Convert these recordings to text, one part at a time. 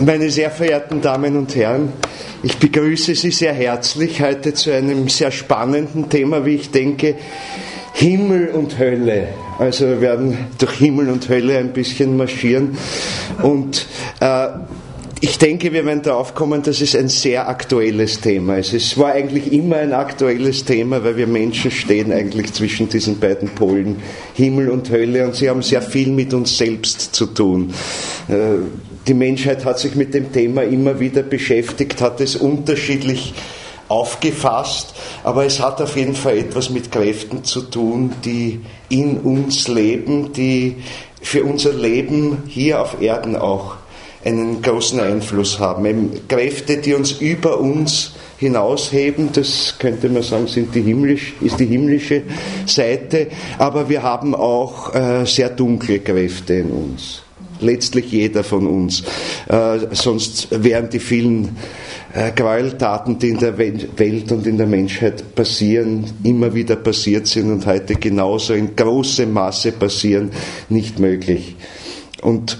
Meine sehr verehrten Damen und Herren, ich begrüße Sie sehr herzlich heute zu einem sehr spannenden Thema, wie ich denke, Himmel und Hölle. Also wir werden durch Himmel und Hölle ein bisschen marschieren und ich denke, wir werden darauf kommen, das ist ein sehr aktuelles Thema. Es war eigentlich immer ein aktuelles Thema, weil wir Menschen stehen eigentlich zwischen diesen beiden Polen, Himmel und Hölle, und sie haben sehr viel mit uns selbst zu tun. Die Menschheit hat sich mit dem Thema immer wieder beschäftigt, hat es unterschiedlich aufgefasst, aber es hat auf jeden Fall etwas mit Kräften zu tun, die in uns leben, die für unser Leben hier auf Erden auch einen großen Einfluss haben. Eben Kräfte, die uns über uns hinausheben, das könnte man sagen, ist die himmlische Seite, aber wir haben auch sehr dunkle Kräfte in uns. Letztlich jeder von uns. Sonst wären die vielen Gräueltaten, die in der Welt und in der Menschheit passieren, immer wieder passiert sind und heute genauso in großem Maße passieren, nicht möglich. Und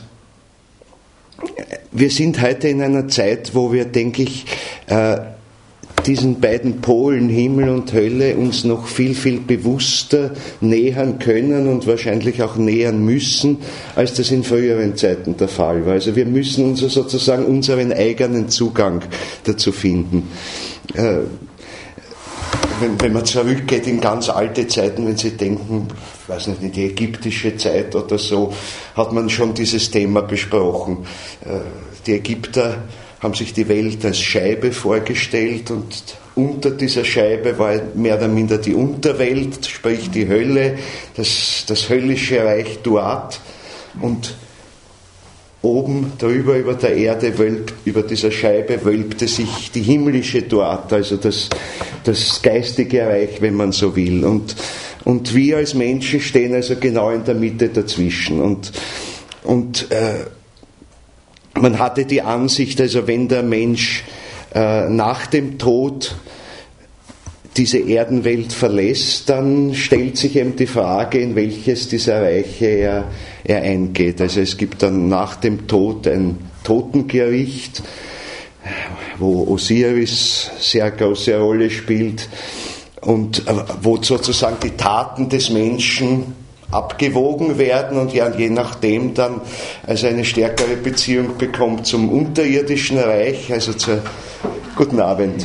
wir sind heute in einer Zeit, wo wir, denke ich, diesen beiden Polen, Himmel und Hölle, uns noch viel, viel bewusster nähern können und wahrscheinlich auch nähern müssen, als das in früheren Zeiten der Fall war. Also wir müssen sozusagen unseren eigenen Zugang dazu finden. Wenn man zurückgeht in ganz alte Zeiten, wenn Sie denken, ich weiß nicht, in die ägyptische Zeit oder so, hat man schon dieses Thema besprochen. Die Ägypter haben sich die Welt als Scheibe vorgestellt und unter dieser Scheibe war mehr oder minder die Unterwelt, sprich die Hölle, das höllische Reich Duat, und oben drüber über der Erde, über dieser Scheibe wölbte sich die himmlische Duat, also das geistige Reich, wenn man so will. Und wir als Menschen stehen also genau in der Mitte dazwischen. Und man hatte die Ansicht, also wenn der Mensch nach dem Tod diese Erdenwelt verlässt, dann stellt sich eben die Frage, in welches dieser Reiche er eingeht. Also es gibt dann nach dem Tod ein Totengericht, wo Osiris sehr große Rolle spielt und wo sozusagen die Taten des Menschen abgewogen werden und je nachdem dann also eine stärkere Beziehung bekommt zum unterirdischen Reich, also guten Abend,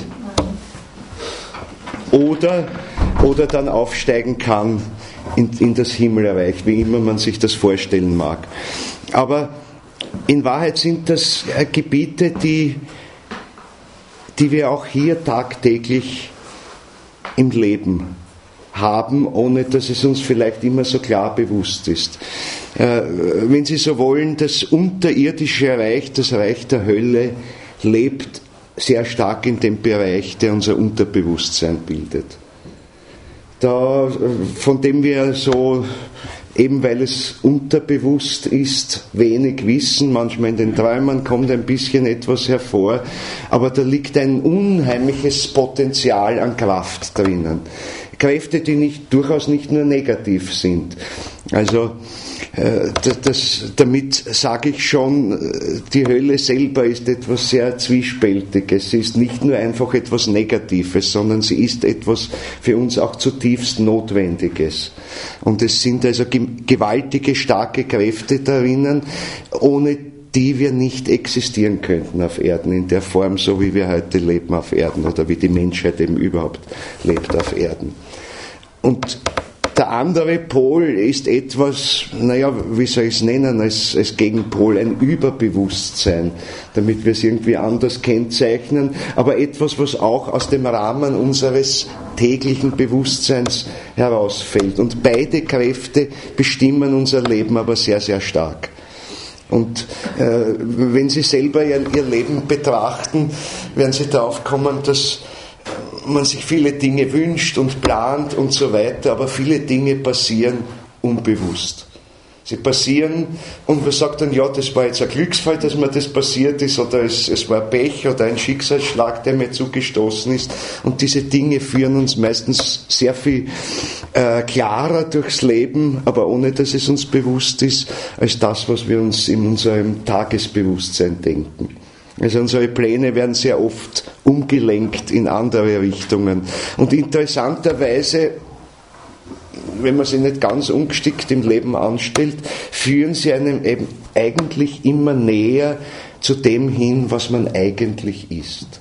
oder dann aufsteigen kann in das Himmelreich, wie immer man sich das vorstellen mag. Aber in Wahrheit sind das Gebiete, die wir auch hier tagtäglich im Leben haben, ohne dass es uns vielleicht immer so klar bewusst ist. Wenn Sie so wollen, das unterirdische Reich, das Reich der Hölle, lebt sehr stark in dem Bereich, der unser Unterbewusstsein bildet. Von dem wir so, eben weil es unterbewusst ist, wenig wissen, manchmal in den Träumen kommt ein bisschen etwas hervor, aber da liegt ein unheimliches Potenzial an Kraft drinnen. Kräfte, die durchaus nicht nur negativ sind. Also damit sage ich schon, die Hölle selber ist etwas sehr Zwiespältiges. Sie ist nicht nur einfach etwas Negatives, sondern sie ist etwas für uns auch zutiefst Notwendiges. Und es sind also gewaltige, starke Kräfte darinnen, ohne die wir nicht existieren könnten auf Erden, in der Form, so wie wir heute leben auf Erden oder wie die Menschheit eben überhaupt lebt auf Erden. Und der andere Pol ist etwas, wie soll ich es nennen, als Gegenpol, ein Überbewusstsein, damit wir es irgendwie anders kennzeichnen, aber etwas, was auch aus dem Rahmen unseres täglichen Bewusstseins herausfällt. Und beide Kräfte bestimmen unser Leben aber sehr, sehr stark. Und wenn Sie selber Ihr Leben betrachten, werden Sie darauf kommen, dass man sich viele Dinge wünscht und plant und so weiter, aber viele Dinge passieren unbewusst. Sie passieren und man sagt dann, ja, das war jetzt ein Glücksfall, dass mir das passiert ist, oder es war Pech oder ein Schicksalsschlag, der mir zugestoßen ist. Und diese Dinge führen uns meistens sehr viel klarer durchs Leben, aber ohne dass es uns bewusst ist, als das, was wir uns in unserem Tagesbewusstsein denken. Also unsere Pläne werden sehr oft umgelenkt in andere Richtungen. Und interessanterweise, wenn man sich nicht ganz ungestickt im Leben anstellt, führen sie einem eben eigentlich immer näher zu dem hin, was man eigentlich ist.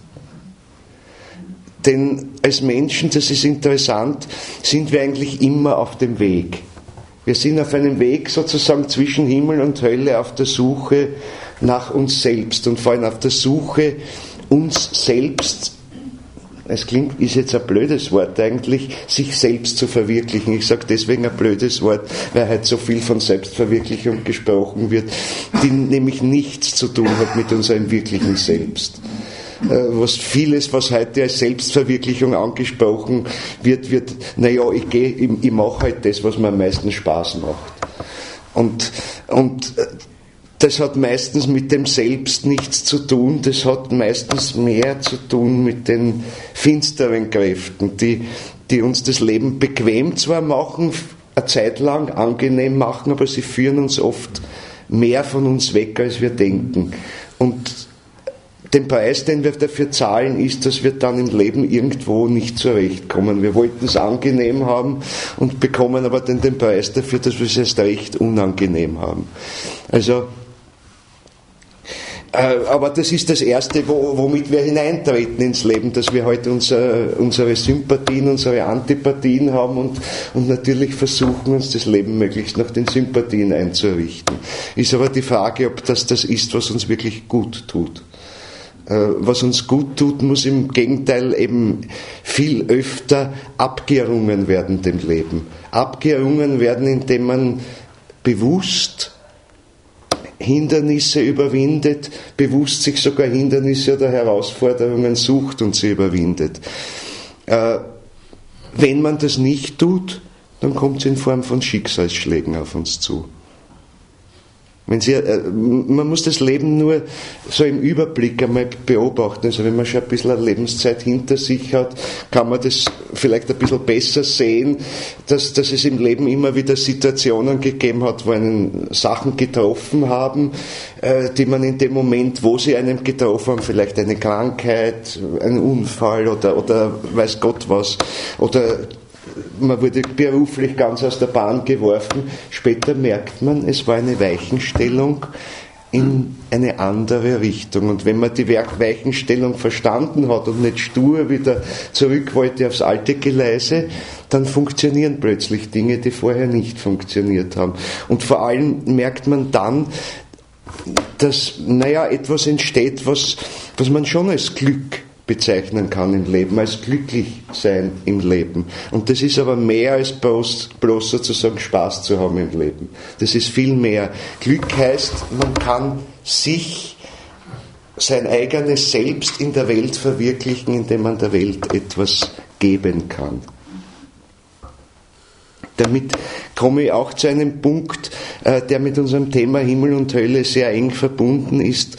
Denn als Menschen, das ist interessant, sind wir eigentlich immer auf dem Weg. Wir sind auf einem Weg sozusagen zwischen Himmel und Hölle auf der Suche nach uns selbst und vor allem auf der Suche, uns selbst, es klingt, ist jetzt ein blödes Wort eigentlich, sich selbst zu verwirklichen. Ich sage deswegen ein blödes Wort, weil heute so viel von Selbstverwirklichung gesprochen wird, die nämlich nichts zu tun hat mit unserem wirklichen Selbst. Was vieles, was heute als Selbstverwirklichung angesprochen wird, naja, ich mache halt das, was mir am meisten Spaß macht. Und das hat meistens mit dem Selbst nichts zu tun, das hat meistens mehr zu tun mit den finsteren Kräften, die uns das Leben bequem zwar machen, eine Zeit lang angenehm machen, aber sie führen uns oft mehr von uns weg, als wir denken. Und den Preis, den wir dafür zahlen, ist, dass wir dann im Leben irgendwo nicht zurechtkommen. Wir wollten es angenehm haben und bekommen aber dann den Preis dafür, dass wir es erst recht unangenehm haben. Also, aber das ist das Erste, womit wir hineintreten ins Leben, dass wir heute unsere Sympathien, unsere Antipathien haben und natürlich versuchen, uns das Leben möglichst nach den Sympathien einzurichten. Ist aber die Frage, ob das ist, was uns wirklich gut tut. Was uns gut tut, muss im Gegenteil eben viel öfter abgerungen werden dem Leben. Abgerungen werden, indem man bewusst Hindernisse überwindet, bewusst sich sogar Hindernisse oder Herausforderungen sucht und sie überwindet. Wenn man das nicht tut, dann kommt es in Form von Schicksalsschlägen auf uns zu. Man muss das Leben nur so im Überblick einmal beobachten. Also wenn man schon ein bisschen eine Lebenszeit hinter sich hat, kann man das vielleicht ein bisschen besser sehen, dass es im Leben immer wieder Situationen gegeben hat, wo einen Sachen getroffen haben, die man in dem Moment, wo sie einem getroffen haben, vielleicht eine Krankheit, ein Unfall oder weiß Gott was, oder man wurde beruflich ganz aus der Bahn geworfen. Später merkt man, es war eine Weichenstellung in eine andere Richtung. Und wenn man die Weichenstellung verstanden hat und nicht stur wieder zurück wollte aufs alte Geleise, dann funktionieren plötzlich Dinge, die vorher nicht funktioniert haben. Und vor allem merkt man dann, dass etwas entsteht, was man schon als Glück bezeichnen kann im Leben, als glücklich sein im Leben. Und das ist aber mehr als bloß sozusagen Spaß zu haben im Leben. Das ist viel mehr. Glück heißt, man kann sich, sein eigenes Selbst in der Welt verwirklichen, indem man der Welt etwas geben kann. Damit komme ich auch zu einem Punkt, der mit unserem Thema Himmel und Hölle sehr eng verbunden ist.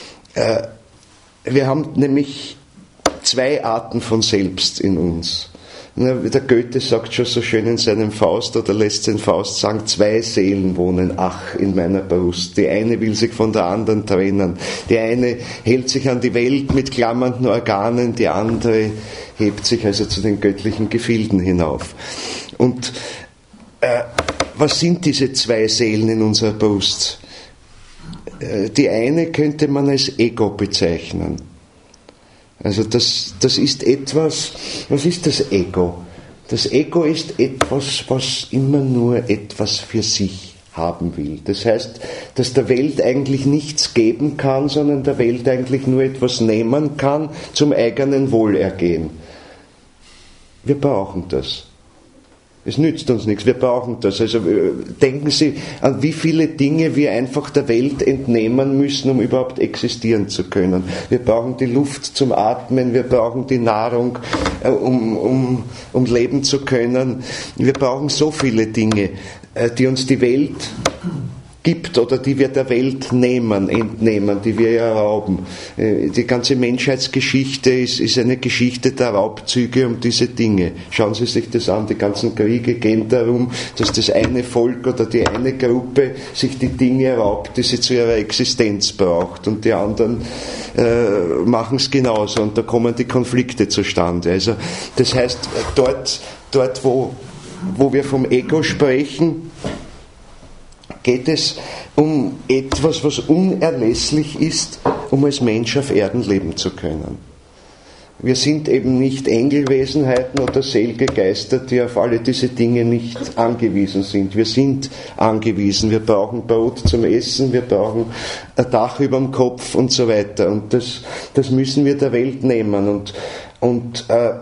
Wir haben nämlich zwei Arten von Selbst in uns. Der Goethe sagt schon so schön in seinem Faust, oder lässt den Faust sagen, zwei Seelen wohnen, ach, in meiner Brust. Die eine will sich von der anderen trennen. Die eine hält sich an die Welt mit klammernden Organen, die andere hebt sich also zu den göttlichen Gefilden hinauf. Und was sind diese zwei Seelen in unserer Brust? Die eine könnte man als Ego bezeichnen. Also das ist etwas, was ist das Ego? Das Ego ist etwas, was immer nur etwas für sich haben will. Das heißt, dass der Welt eigentlich nichts geben kann, sondern der Welt eigentlich nur etwas nehmen kann zum eigenen Wohlergehen. Wir brauchen das. Es nützt uns nichts, wir brauchen das. Also denken Sie an wie viele Dinge wir einfach der Welt entnehmen müssen, um überhaupt existieren zu können. Wir brauchen die Luft zum Atmen, wir brauchen die Nahrung, um leben zu können. Wir brauchen so viele Dinge, die uns die Welt gibt oder die wir der Welt entnehmen, die wir ihr rauben. Die ganze Menschheitsgeschichte ist eine Geschichte der Raubzüge um diese Dinge. Schauen Sie sich das an, die ganzen Kriege gehen darum, dass das eine Volk oder die eine Gruppe sich die Dinge raubt, die sie zu ihrer Existenz braucht, und die anderen machen es genauso, und da kommen die Konflikte zustande. Also das heißt, dort wo wir vom Ego sprechen, geht es um etwas, was unerlässlich ist, um als Mensch auf Erden leben zu können. Wir sind eben nicht Engelwesenheiten oder selige Geister, die auf alle diese Dinge nicht angewiesen sind. Wir sind angewiesen. Wir brauchen Brot zum Essen, wir brauchen ein Dach über dem Kopf und so weiter. Und das müssen wir der Welt nehmen. Und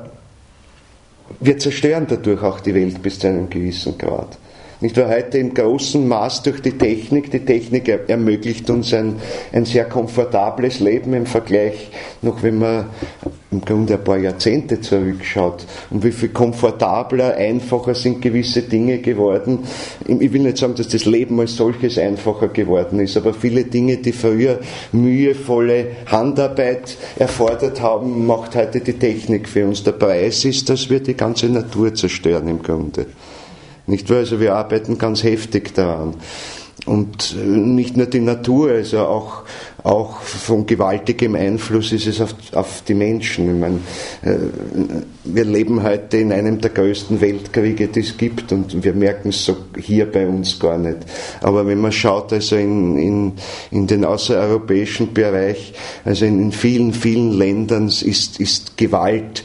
wir zerstören dadurch auch die Welt bis zu einem gewissen Grad. Nicht nur heute im großen Maß durch die Technik. Die Technik ermöglicht uns ein sehr komfortables Leben im Vergleich, noch wenn man im Grunde ein paar Jahrzehnte zurückschaut, und wie viel komfortabler, einfacher sind gewisse Dinge geworden. Ich will nicht sagen, dass das Leben als solches einfacher geworden ist, aber viele Dinge, die früher mühevolle Handarbeit erfordert haben, macht heute die Technik für uns. Der Preis ist, dass wir die ganze Natur zerstören im Grunde. Nicht wahr? Also wir arbeiten ganz heftig daran. Und nicht nur die Natur, also auch von gewaltigem Einfluss ist es auf die Menschen. Ich meine, wir leben heute in einem der größten Weltkriege, die es gibt, und wir merken es so hier bei uns gar nicht. Aber wenn man schaut, also in den außereuropäischen Bereich, also in vielen, vielen Ländern ist Gewalt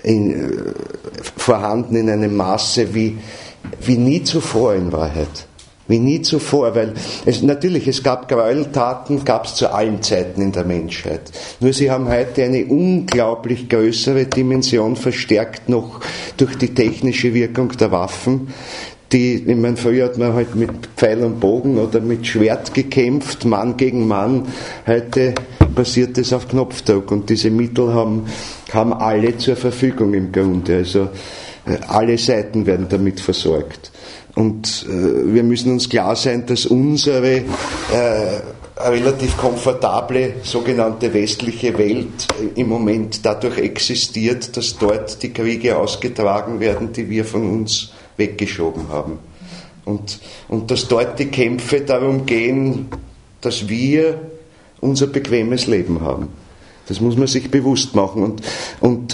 vorhanden in einem Maße wie nie zuvor in Wahrheit. Wie nie zuvor, weil es gab Gräueltaten, gab es zu allen Zeiten in der Menschheit. Nur sie haben heute eine unglaublich größere Dimension, verstärkt noch durch die technische Wirkung der Waffen. Ich meine, früher hat man halt mit Pfeil und Bogen oder mit Schwert gekämpft, Mann gegen Mann. Heute passiert das auf Knopfdruck, und diese Mittel haben alle zur Verfügung im Grunde. Also alle Seiten werden damit versorgt. Und wir müssen uns klar sein, dass unsere relativ komfortable sogenannte westliche Welt im Moment dadurch existiert, dass dort die Kriege ausgetragen werden, die wir von uns weggeschoben haben. Und dass dort die Kämpfe darum gehen, dass wir unser bequemes Leben haben. Das muss man sich bewusst machen. Und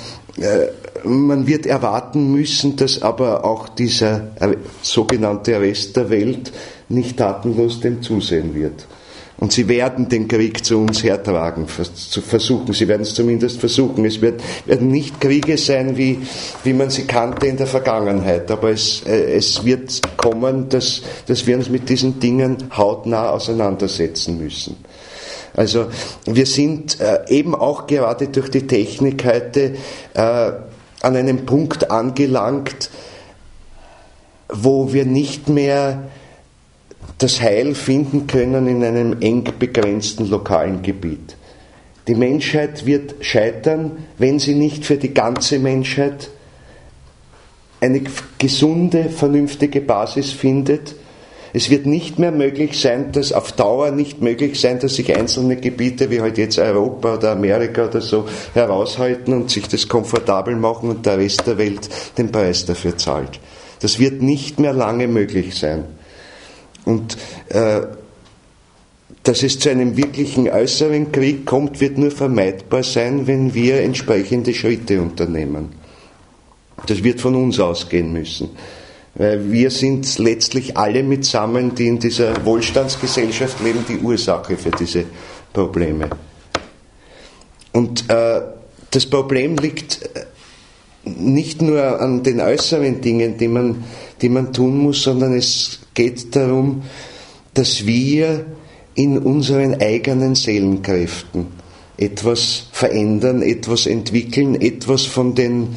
man wird erwarten müssen, dass aber auch dieser sogenannte Rest der Welt nicht tatenlos dem zusehen wird. Und sie werden den Krieg zu uns hertragen, versuchen. Sie werden es zumindest versuchen. Es werden nicht Kriege sein, wie man sie kannte in der Vergangenheit. Aber es wird kommen, dass wir uns mit diesen Dingen hautnah auseinandersetzen müssen. Also wir sind eben auch gerade durch die Technik heute an einem Punkt angelangt, wo wir nicht mehr das Heil finden können in einem eng begrenzten lokalen Gebiet. Die Menschheit wird scheitern, wenn sie nicht für die ganze Menschheit eine gesunde, vernünftige Basis findet. Es wird nicht mehr möglich sein, dass sich einzelne Gebiete wie halt jetzt Europa oder Amerika oder so heraushalten und sich das komfortabel machen und der Rest der Welt den Preis dafür zahlt. Das wird nicht mehr lange möglich sein. Und dass es zu einem wirklichen äußeren Krieg kommt, wird nur vermeidbar sein, wenn wir entsprechende Schritte unternehmen. Das wird von uns ausgehen müssen. Weil wir sind letztlich alle mitsammen, die in dieser Wohlstandsgesellschaft leben, die Ursache für diese Probleme. Und das Problem liegt nicht nur an den äußeren Dingen, die man tun muss, sondern es geht darum, dass wir in unseren eigenen Seelenkräften etwas verändern, etwas entwickeln, etwas von den,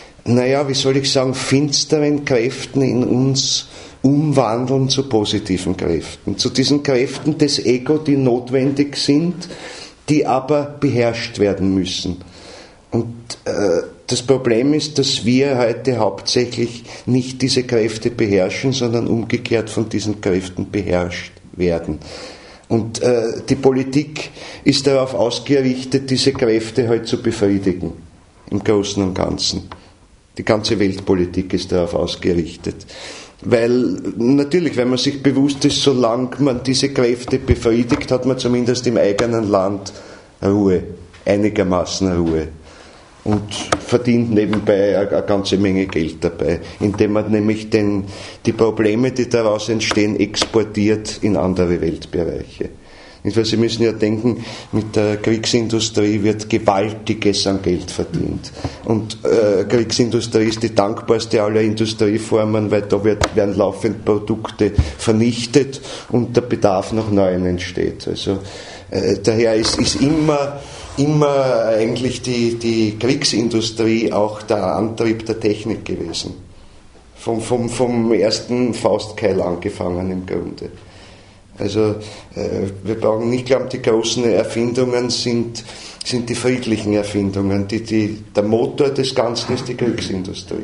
finsteren Kräften in uns umwandeln zu positiven Kräften, zu diesen Kräften des Ego, die notwendig sind, die aber beherrscht werden müssen. Und das Problem ist, dass wir heute hauptsächlich nicht diese Kräfte beherrschen, sondern umgekehrt von diesen Kräften beherrscht werden. Und die Politik ist darauf ausgerichtet, diese Kräfte halt zu befriedigen, im Großen und Ganzen. Die ganze Weltpolitik ist darauf ausgerichtet. Weil natürlich, wenn man sich bewusst ist, solange man diese Kräfte befriedigt, hat man zumindest im eigenen Land Ruhe, einigermaßen Ruhe. Und verdient nebenbei eine ganze Menge Geld dabei, indem man nämlich die Probleme, die daraus entstehen, exportiert in andere Weltbereiche. Weil Sie müssen ja denken, mit der Kriegsindustrie wird Gewaltiges an Geld verdient. Und Kriegsindustrie ist die dankbarste aller Industrieformen, weil da werden laufend Produkte vernichtet und der Bedarf nach neuen entsteht. Also daher ist immer eigentlich die Kriegsindustrie auch der Antrieb der Technik gewesen. Vom ersten Faustkeil angefangen im Grunde. Also wir brauchen nicht glauben, die großen Erfindungen sind die friedlichen Erfindungen. Der Motor des Ganzen ist die Kriegsindustrie.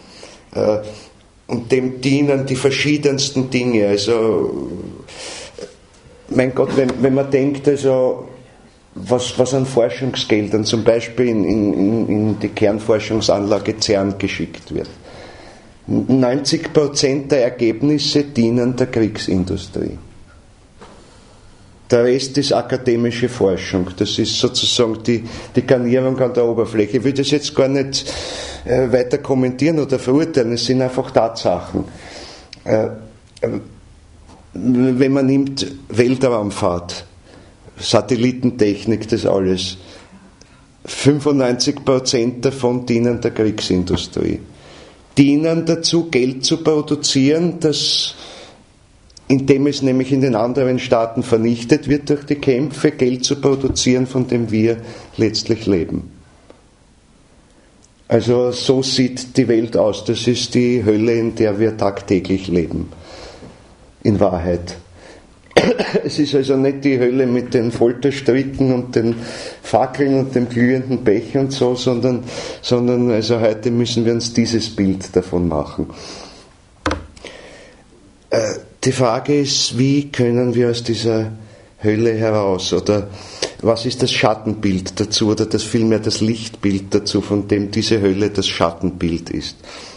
Und dem dienen die verschiedensten Dinge. Also mein Gott, wenn man denkt, also was an Forschungsgeldern zum Beispiel in die Kernforschungsanlage CERN geschickt wird. 90% der Ergebnisse dienen der Kriegsindustrie. Der Rest ist akademische Forschung. Das ist sozusagen die Garnierung an der Oberfläche. Ich will das jetzt gar nicht weiter kommentieren oder verurteilen. Es sind einfach Tatsachen. Wenn man nimmt Weltraumfahrt, Satellitentechnik, das alles, 95% davon dienen der Kriegsindustrie. Dienen dazu, Geld zu produzieren, indem es nämlich in den anderen Staaten vernichtet wird durch die Kämpfe, Geld zu produzieren, von dem wir letztlich leben. Also so sieht die Welt aus. Das ist die Hölle, in der wir tagtäglich leben. In Wahrheit. Es ist also nicht die Hölle mit den Folterstricken und den Fackeln und dem glühenden Pech und so, sondern also heute müssen wir uns dieses Bild davon machen. Die Frage ist, wie können wir aus dieser Hölle heraus, oder was ist das Schattenbild dazu, oder vielmehr das Lichtbild dazu, von dem diese Hölle das Schattenbild ist.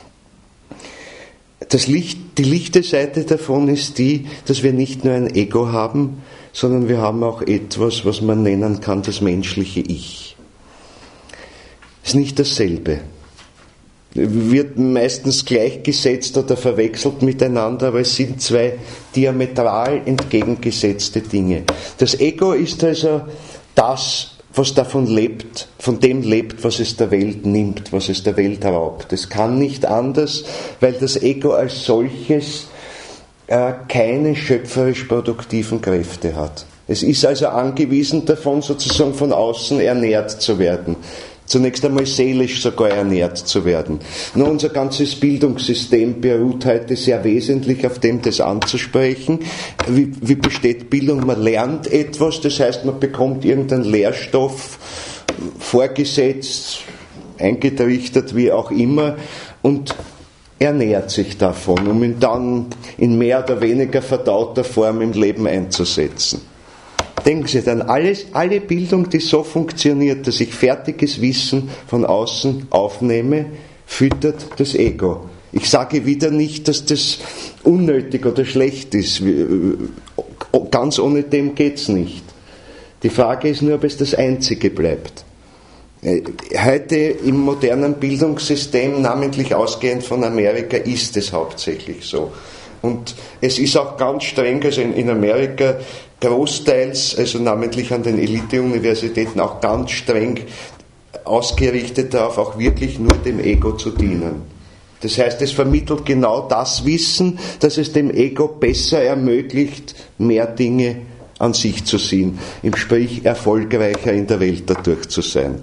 Die lichte Seite davon ist die, dass wir nicht nur ein Ego haben, sondern wir haben auch etwas, was man nennen kann, das menschliche Ich. Ist nicht dasselbe. Wird meistens gleichgesetzt oder verwechselt miteinander, aber es sind zwei diametral entgegengesetzte Dinge. Das Ego ist also das, was davon lebt, von dem lebt, was es der Welt nimmt, was es der Welt raubt. Es kann nicht anders, weil das Ego als solches keine schöpferisch produktiven Kräfte hat. Es ist also angewiesen davon, sozusagen von außen ernährt zu werden. Zunächst einmal seelisch sogar ernährt zu werden. Nur unser ganzes Bildungssystem beruht heute sehr wesentlich auf dem, das anzusprechen. Wie besteht Bildung? Man lernt etwas, das heißt, man bekommt irgendeinen Lehrstoff vorgesetzt, eingetrichtert, wie auch immer, und ernährt sich davon, um ihn dann in mehr oder weniger verdauter Form im Leben einzusetzen. Denken Sie dann, alle Bildung, die so funktioniert, dass ich fertiges Wissen von außen aufnehme, füttert das Ego. Ich sage wieder nicht, dass das unnötig oder schlecht ist. Ganz ohne dem geht's nicht. Die Frage ist nur, ob es das Einzige bleibt. Heute im modernen Bildungssystem, namentlich ausgehend von Amerika, ist es hauptsächlich so. Und es ist auch ganz streng, also in Amerika großteils, also namentlich an den Elite-Universitäten, auch ganz streng ausgerichtet darauf, auch wirklich nur dem Ego zu dienen. Das heißt, es vermittelt genau das Wissen, dass es dem Ego besser ermöglicht, mehr Dinge an sich zu ziehen, sprich erfolgreicher in der Welt dadurch zu sein.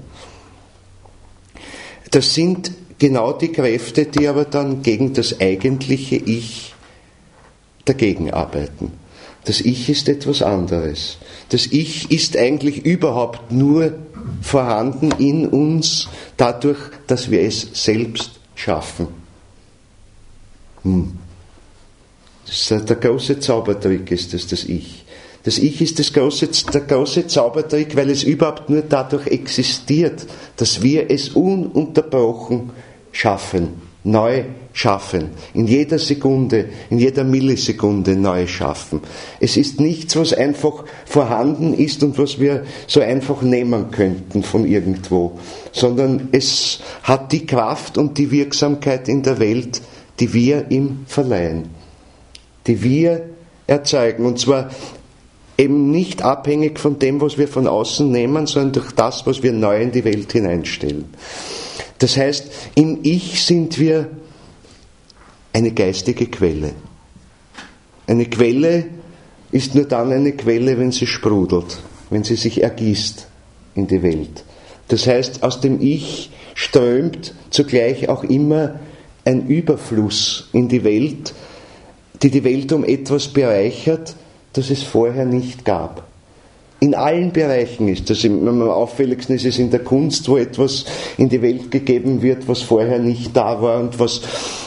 Das sind genau die Kräfte, die aber dann gegen das eigentliche Ich dagegen arbeiten. Das Ich ist etwas anderes. Das Ich ist eigentlich überhaupt nur vorhanden in uns, dadurch, dass wir es selbst schaffen. Der große Zaubertrick ist das Ich. Das Ich ist der große Zaubertrick, weil es überhaupt nur dadurch existiert, dass wir es ununterbrochen schaffen, neu schaffen, in jeder Sekunde, in jeder Millisekunde neu schaffen. Es ist nichts, was einfach vorhanden ist und was wir so einfach nehmen könnten von irgendwo, sondern es hat die Kraft und die Wirksamkeit in der Welt, die wir ihm verleihen, die wir erzeugen, und zwar eben nicht abhängig von dem, was wir von außen nehmen, sondern durch das, was wir neu in die Welt hineinstellen. Das heißt, im Ich sind wir eine geistige Quelle. Eine Quelle ist nur dann eine Quelle, wenn sie sprudelt, wenn sie sich ergießt in die Welt. Das heißt, aus dem Ich strömt zugleich auch immer ein Überfluss in die Welt, die Welt um etwas bereichert, das es vorher nicht gab. In allen Bereichen ist das. Am auffälligsten ist es in der Kunst, wo etwas in die Welt gegeben wird, was vorher nicht da war und was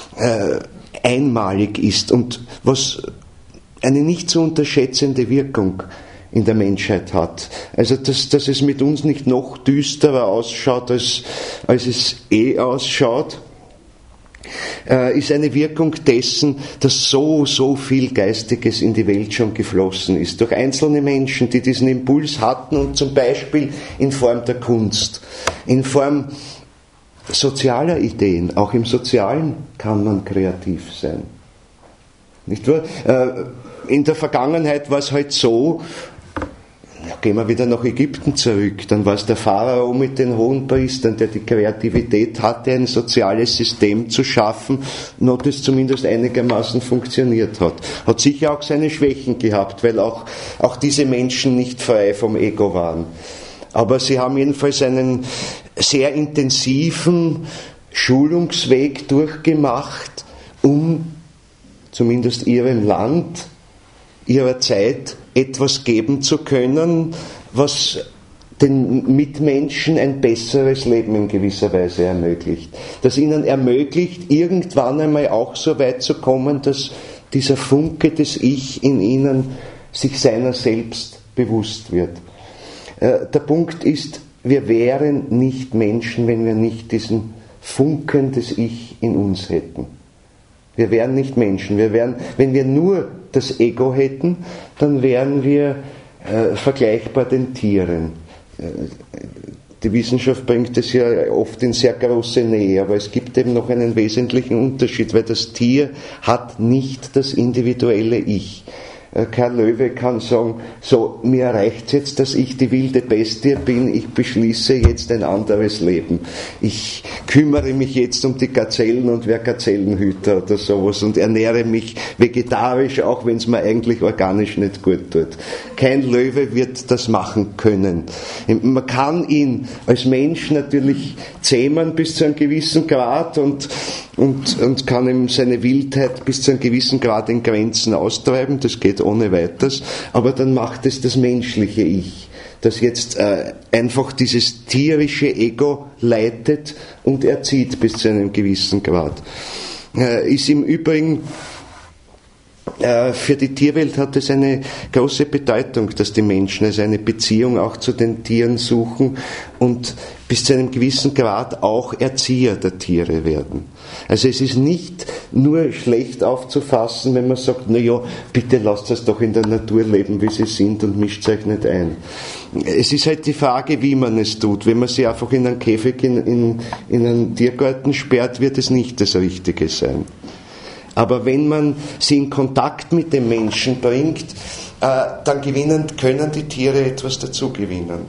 einmalig ist und was eine nicht zu unterschätzende Wirkung in der Menschheit hat. Also, dass es mit uns nicht noch düsterer ausschaut, als es ausschaut, ist eine Wirkung dessen, dass so viel Geistiges in die Welt schon geflossen ist. Durch einzelne Menschen, die diesen Impuls hatten und zum Beispiel in Form der Kunst, in Form sozialer Ideen, auch im Sozialen kann man kreativ sein. Nicht wahr? In der Vergangenheit war es halt so, gehen wir wieder nach Ägypten zurück, dann war es der Pharao mit den Hohenpriestern, der die Kreativität hatte, ein soziales System zu schaffen, noch das zumindest einigermaßen funktioniert hat. Hat sicher auch seine Schwächen gehabt, weil auch diese Menschen nicht frei vom Ego waren. Aber sie haben jedenfalls einen sehr intensiven Schulungsweg durchgemacht, um zumindest ihrem Land, ihrer Zeit etwas geben zu können, was den Mitmenschen ein besseres Leben in gewisser Weise ermöglicht. Das ihnen ermöglicht, irgendwann einmal auch so weit zu kommen, dass dieser Funke des Ich in ihnen sich seiner selbst bewusst wird. Der Punkt ist, wir wären nicht Menschen, wenn wir nicht diesen Funken des Ich in uns hätten. Wir wären nicht Menschen. Wenn wir nur das Ego hätten, dann wären wir vergleichbar den Tieren. Die Wissenschaft bringt es ja oft in sehr große Nähe, aber es gibt eben noch einen wesentlichen Unterschied, weil das Tier hat nicht das individuelle Ich. Karl Löwe kann sagen, so, mir reicht jetzt, dass ich die wilde Bestie bin, ich beschließe jetzt ein anderes Leben. Ich kümmere mich jetzt um die Gazellen und werde Gazellenhüter oder sowas und ernähre mich vegetarisch, auch wenn es mir eigentlich organisch nicht gut tut. Kein Löwe wird das machen können. Man kann ihn als Mensch natürlich zähmen bis zu einem gewissen Grad und kann ihm seine Wildheit bis zu einem gewissen Grad in Grenzen austreiben, das geht ohne weiteres, aber dann macht es das menschliche Ich, das jetzt einfach dieses tierische Ego leitet und erzieht bis zu einem gewissen Grad. Ist im Übrigen für die Tierwelt hat es eine große Bedeutung, dass die Menschen also eine Beziehung auch zu den Tieren suchen und bis zu einem gewissen Grad auch Erzieher der Tiere werden. Also es ist nicht nur schlecht aufzufassen, wenn man sagt, na ja, bitte lasst es doch in der Natur leben, wie sie sind und mischt euch nicht ein. Es ist halt die Frage, wie man es tut. Wenn man sie einfach in einen Käfig in einen Tiergarten sperrt, wird es nicht das Richtige sein. Aber wenn man sie in Kontakt mit dem Menschen bringt, dann können die Tiere etwas dazu gewinnen.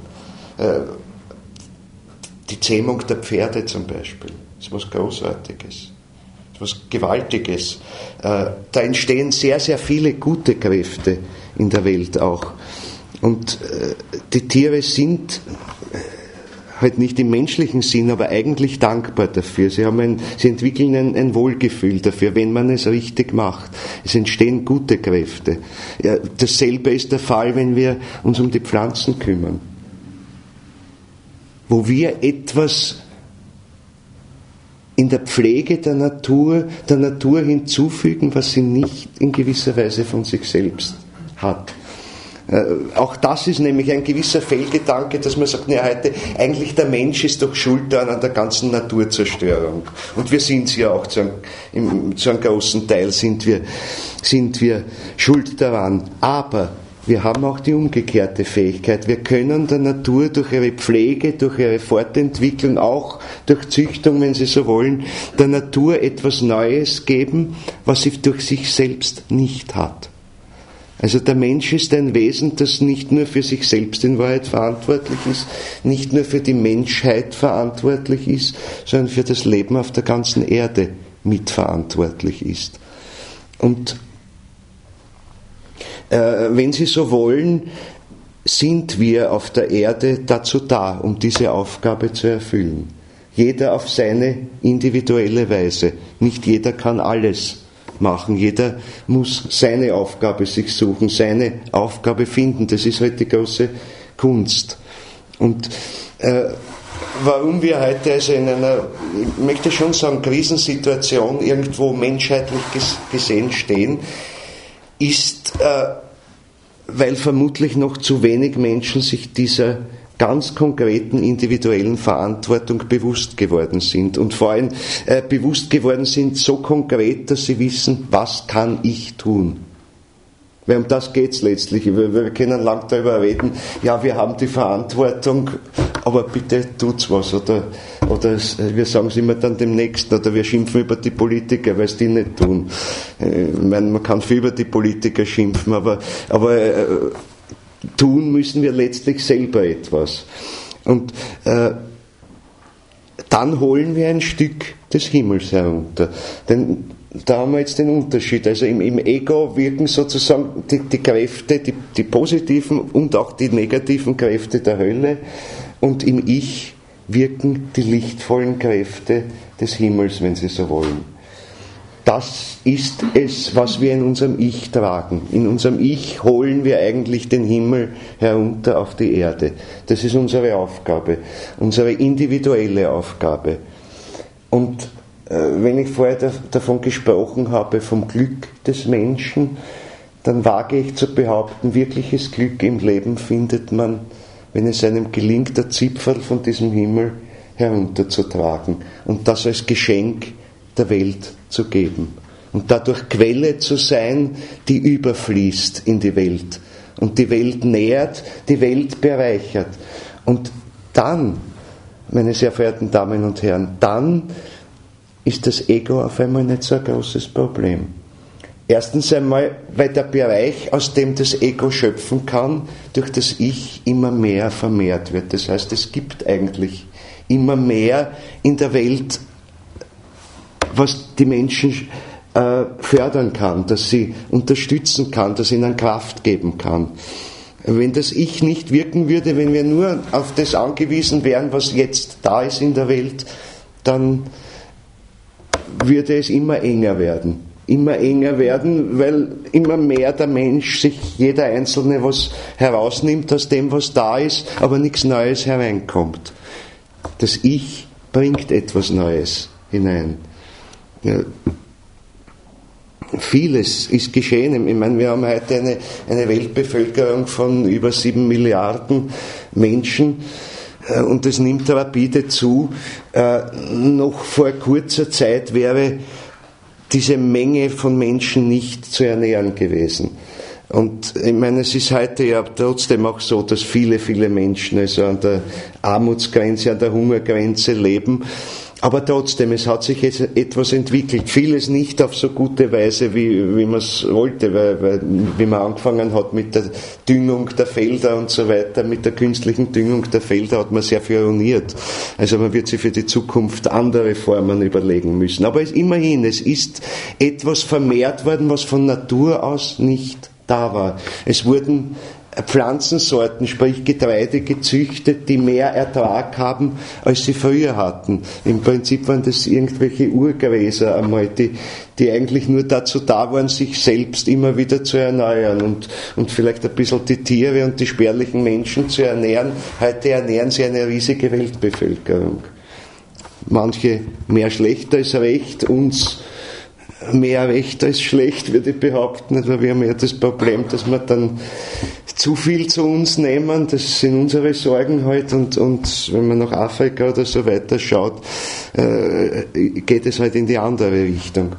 Die Zähmung der Pferde zum Beispiel ist was Großartiges, was Gewaltiges. Da entstehen sehr, sehr viele gute Kräfte in der Welt auch. Und die Tiere sind halt nicht im menschlichen Sinn, aber eigentlich dankbar dafür. Sie entwickeln ein Wohlgefühl dafür, wenn man es richtig macht. Es entstehen gute Kräfte. Ja, dasselbe ist der Fall, wenn wir uns um die Pflanzen kümmern. Wo wir etwas in der Pflege der Natur hinzufügen, was sie nicht in gewisser Weise von sich selbst hat. Auch das ist nämlich ein gewisser Fehlgedanke, dass man sagt, heute eigentlich der Mensch ist doch schuld daran an der ganzen Naturzerstörung. Und wir sind es ja auch, zu einem großen Teil sind wir schuld daran. Aber wir haben auch die umgekehrte Fähigkeit. Wir können der Natur durch ihre Pflege, durch ihre Fortentwicklung, auch durch Züchtung, wenn Sie so wollen, der Natur etwas Neues geben, was sie durch sich selbst nicht hat. Also der Mensch ist ein Wesen, das nicht nur für sich selbst in Wahrheit verantwortlich ist, nicht nur für die Menschheit verantwortlich ist, sondern für das Leben auf der ganzen Erde mitverantwortlich ist. Und wenn Sie so wollen, sind wir auf der Erde dazu da, um diese Aufgabe zu erfüllen. Jeder auf seine individuelle Weise. Nicht jeder kann alles machen. Jeder muss seine Aufgabe sich suchen, seine Aufgabe finden. Das ist halt die große Kunst. Und warum wir heute also in einer, ich möchte schon sagen, Krisensituation irgendwo menschheitlich gesehen stehen, ist, weil vermutlich noch zu wenig Menschen sich dieser ganz konkreten individuellen Verantwortung bewusst geworden sind und vor allem bewusst geworden sind so konkret, dass sie wissen, was kann ich tun. Weil um das geht es letztlich. Wir können lang darüber reden, ja, wir haben die Verantwortung, aber bitte tut's was. Oder wir sagen es immer dann dem Nächsten, oder wir schimpfen über die Politiker, weil es die nicht tun. Ich meine, man kann viel über die Politiker schimpfen, aber tun müssen wir letztlich selber etwas. Und dann holen wir ein Stück des Himmels herunter. Denn da haben wir jetzt den Unterschied. Also im Ego wirken sozusagen die Kräfte, die positiven und auch die negativen Kräfte der Hölle, und im Ich wirken die lichtvollen Kräfte des Himmels, wenn Sie so wollen. Das ist es, was wir in unserem Ich tragen. In unserem Ich holen wir eigentlich den Himmel herunter auf die Erde. Das ist unsere Aufgabe, unsere individuelle Aufgabe. Und wenn ich vorher davon gesprochen habe, vom Glück des Menschen, dann wage ich zu behaupten, wirkliches Glück im Leben findet man, wenn es einem gelingt, ein Zipferl von diesem Himmel herunterzutragen und das als Geschenk der Welt zu geben. Und dadurch Quelle zu sein, die überfließt in die Welt und die Welt nährt, die Welt bereichert. Und dann, meine sehr verehrten Damen und Herren, dann ist das Ego auf einmal nicht so ein großes Problem. Erstens einmal, weil der Bereich, aus dem das Ego schöpfen kann, durch das Ich immer mehr vermehrt wird. Das heißt, es gibt eigentlich immer mehr in der Welt, was die Menschen fördern kann, das sie unterstützen kann, das ihnen Kraft geben kann. Wenn das Ich nicht wirken würde, wenn wir nur auf das angewiesen wären, was jetzt da ist in der Welt, dann würde es immer enger werden. Immer enger werden, weil immer mehr der Mensch sich, jeder Einzelne, was herausnimmt aus dem, was da ist, aber nichts Neues hereinkommt. Das Ich bringt etwas Neues hinein. Ja. Vieles ist geschehen. Ich meine, wir haben heute eine Weltbevölkerung von über 7 Milliarden Menschen. Und das nimmt rapide zu. Noch vor kurzer Zeit wäre diese Menge von Menschen nicht zu ernähren gewesen. Und ich meine, es ist heute ja trotzdem auch so, dass viele, viele Menschen also an der Armutsgrenze, an der Hungergrenze leben. Aber trotzdem, es hat sich jetzt etwas entwickelt. Vieles nicht auf so gute Weise, wie man es wollte, weil wie man angefangen hat mit der Düngung der Felder und so weiter, mit der künstlichen Düngung der Felder hat man sehr viel ruiniert. Also man wird sich für die Zukunft andere Formen überlegen müssen. Aber immerhin, es ist etwas vermehrt worden, was von Natur aus nicht da war. Es wurden Pflanzensorten, sprich Getreide, gezüchtet, die mehr Ertrag haben, als sie früher hatten. Im Prinzip waren das irgendwelche Urgräser einmal, die eigentlich nur dazu da waren, sich selbst immer wieder zu erneuern und vielleicht ein bisschen die Tiere und die spärlichen Menschen zu ernähren. Heute ernähren sie eine riesige Weltbevölkerung. manche mehr schlecht als recht, uns mehr recht als schlecht, würde ich behaupten, weil wir haben ja das Problem, dass wir dann zu viel zu uns nehmen, das sind unsere Sorgen halt, und wenn man nach Afrika oder so weiter schaut, geht es halt in die andere Richtung.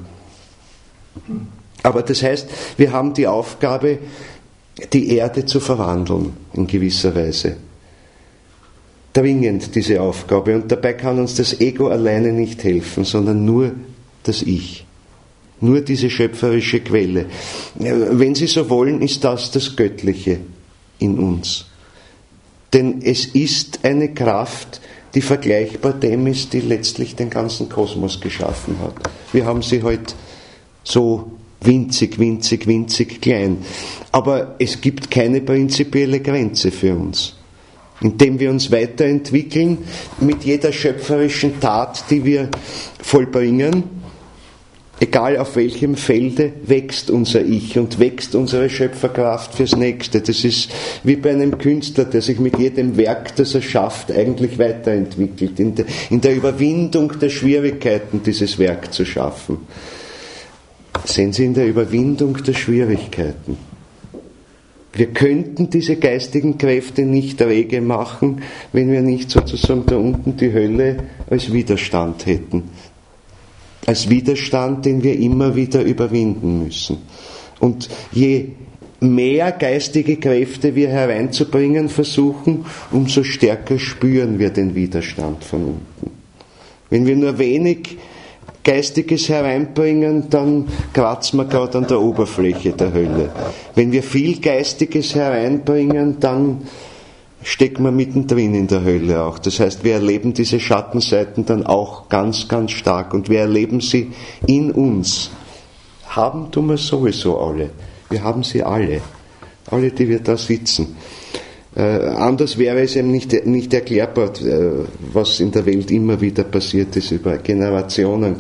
Aber das heißt, wir haben die Aufgabe, die Erde zu verwandeln, in gewisser Weise. Dringend diese Aufgabe, und dabei kann uns das Ego alleine nicht helfen, sondern nur das Ich. Nur diese schöpferische Quelle. Wenn Sie so wollen, ist das Göttliche in uns. Denn es ist eine Kraft, die vergleichbar dem ist, die letztlich den ganzen Kosmos geschaffen hat. Wir haben sie halt so winzig, winzig, winzig klein. Aber es gibt keine prinzipielle Grenze für uns. Indem wir uns weiterentwickeln, mit jeder schöpferischen Tat, die wir vollbringen, egal auf welchem Felde, wächst unser Ich und wächst unsere Schöpferkraft fürs Nächste. Das ist wie bei einem Künstler, der sich mit jedem Werk, das er schafft, eigentlich weiterentwickelt, in der Überwindung der Schwierigkeiten, dieses Werk zu schaffen. Sehen Sie, in der Überwindung der Schwierigkeiten. Wir könnten diese geistigen Kräfte nicht rege machen, wenn wir nicht sozusagen da unten die Hölle als Widerstand hätten. Als Widerstand, den wir immer wieder überwinden müssen. Und je mehr geistige Kräfte wir hereinzubringen versuchen, umso stärker spüren wir den Widerstand von unten. Wenn wir nur wenig Geistiges hereinbringen, dann kratzen wir gerade an der Oberfläche der Hölle. Wenn wir viel Geistiges hereinbringen, dann stecken wir mittendrin in der Hölle auch. Das heißt, wir erleben diese Schattenseiten dann auch ganz, ganz stark, und wir erleben sie in uns. Haben tun wir sowieso alle. Wir haben sie alle. Alle, die wir da sitzen. Anders wäre es eben nicht erklärbar, was in der Welt immer wieder passiert ist, über Generationen.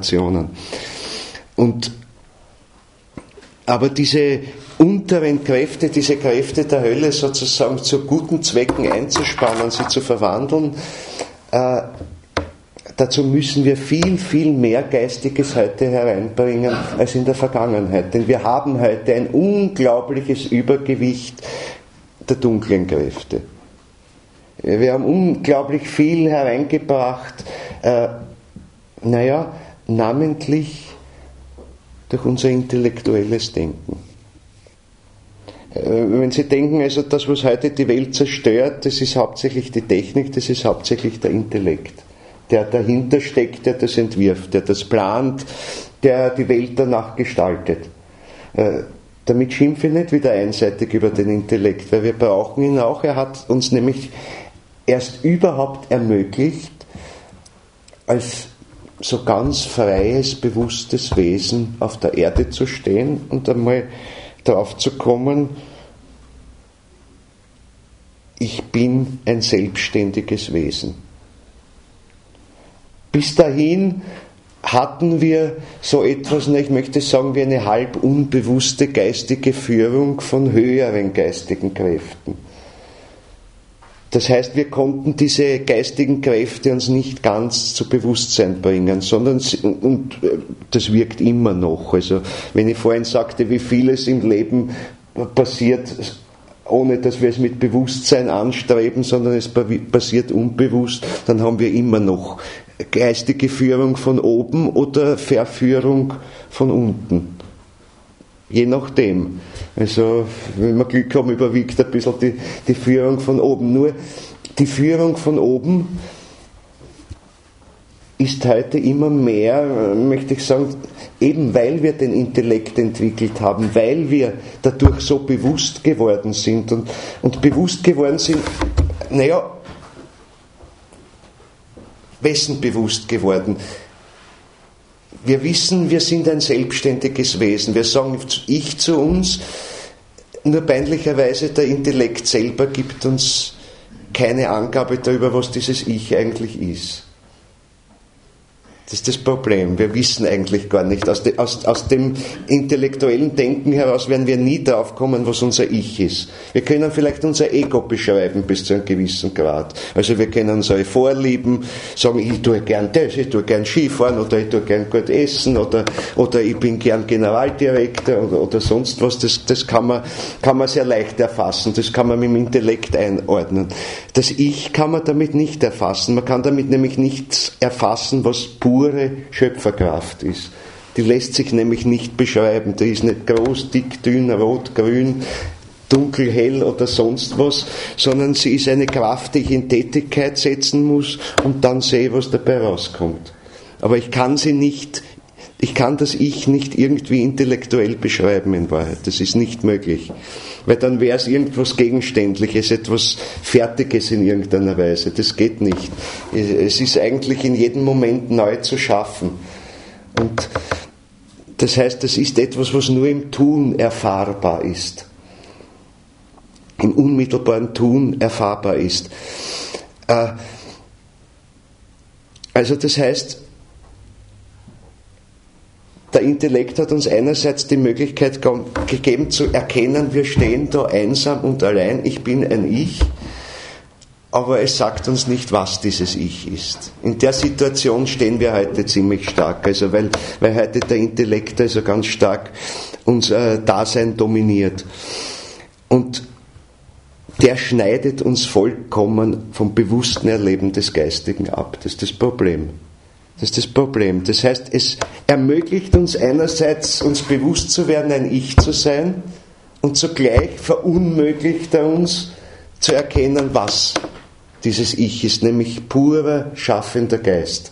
Aber diese unteren Kräfte, diese Kräfte der Hölle sozusagen zu guten Zwecken einzuspannen, sie zu verwandeln, dazu müssen wir viel, viel mehr Geistiges heute hereinbringen als in der Vergangenheit. Denn wir haben heute ein unglaubliches Übergewicht der dunklen Kräfte. Wir haben unglaublich viel hereingebracht, namentlich durch unser intellektuelles Denken. Wenn Sie denken, also das, was heute die Welt zerstört, das ist hauptsächlich die Technik, das ist hauptsächlich der Intellekt, der dahinter steckt, der das entwirft, der das plant, der die Welt danach gestaltet. Damit schimpfe ich nicht wieder einseitig über den Intellekt, weil wir brauchen ihn auch. Er hat uns nämlich erst überhaupt ermöglicht, als so ganz freies, bewusstes Wesen auf der Erde zu stehen und einmal drauf zu kommen, ich bin ein selbstständiges Wesen. Bis dahin hatten wir so etwas, ich möchte sagen, wie eine halb unbewusste geistige Führung von höheren geistigen Kräften. Das heißt, wir konnten diese geistigen Kräfte uns nicht ganz zu Bewusstsein bringen, sondern, und das wirkt immer noch. Also, wenn ich vorhin sagte, wie vieles im Leben passiert, ohne dass wir es mit Bewusstsein anstreben, sondern es passiert unbewusst, dann haben wir immer noch geistige Führung von oben oder Verführung von unten. Je nachdem. Also, wenn wir Glück haben, überwiegt ein bisschen die Führung von oben. Nur die Führung von oben ist heute immer mehr, möchte ich sagen, eben weil wir den Intellekt entwickelt haben, weil wir dadurch so bewusst geworden sind und bewusst geworden sind, wessen bewusst geworden? Wir wissen, wir sind ein selbstständiges Wesen. Wir sagen Ich zu uns, nur peinlicherweise der Intellekt selber gibt uns keine Angabe darüber, was dieses Ich eigentlich ist. Das ist das Problem. Wir wissen eigentlich gar nicht. Aus dem intellektuellen Denken heraus werden wir nie drauf kommen, was unser Ich ist. Wir können vielleicht unser Ego beschreiben bis zu einem gewissen Grad. Also wir können unsere Vorlieben sagen, ich tue gern das, ich tue gern Skifahren oder ich tue gern gut essen oder ich bin gern Generaldirektor oder sonst was. Das kann man sehr leicht erfassen. Das kann man mit dem Intellekt einordnen. Das Ich kann man damit nicht erfassen. Man kann damit nämlich nichts erfassen, was pure Schöpferkraft ist. Die lässt sich nämlich nicht beschreiben. Die ist nicht groß, dick, dünn, rot, grün, dunkel, hell oder sonst was, sondern sie ist eine Kraft, die ich in Tätigkeit setzen muss und dann sehe, was dabei rauskommt. Aber ich kann das Ich nicht irgendwie intellektuell beschreiben in Wahrheit. Das ist nicht möglich. Weil dann wäre es irgendwas Gegenständliches, etwas Fertiges in irgendeiner Weise. Das geht nicht. Es ist eigentlich in jedem Moment neu zu schaffen. Und das heißt, das ist etwas, was nur im Tun erfahrbar ist. Im unmittelbaren Tun erfahrbar ist. Also das heißt, der Intellekt hat uns einerseits die Möglichkeit gegeben zu erkennen, wir stehen da einsam und allein, ich bin ein Ich, aber es sagt uns nicht, was dieses Ich ist. In der Situation stehen wir heute ziemlich stark, also weil heute der Intellekt also ganz stark unser Dasein dominiert. Und der schneidet uns vollkommen vom bewussten Erleben des Geistigen ab. Das ist das Problem. Das ist das Problem. Das heißt, es ermöglicht uns einerseits, uns bewusst zu werden, ein Ich zu sein, und zugleich verunmöglicht er uns zu erkennen, was dieses Ich ist, nämlich purer, schaffender Geist.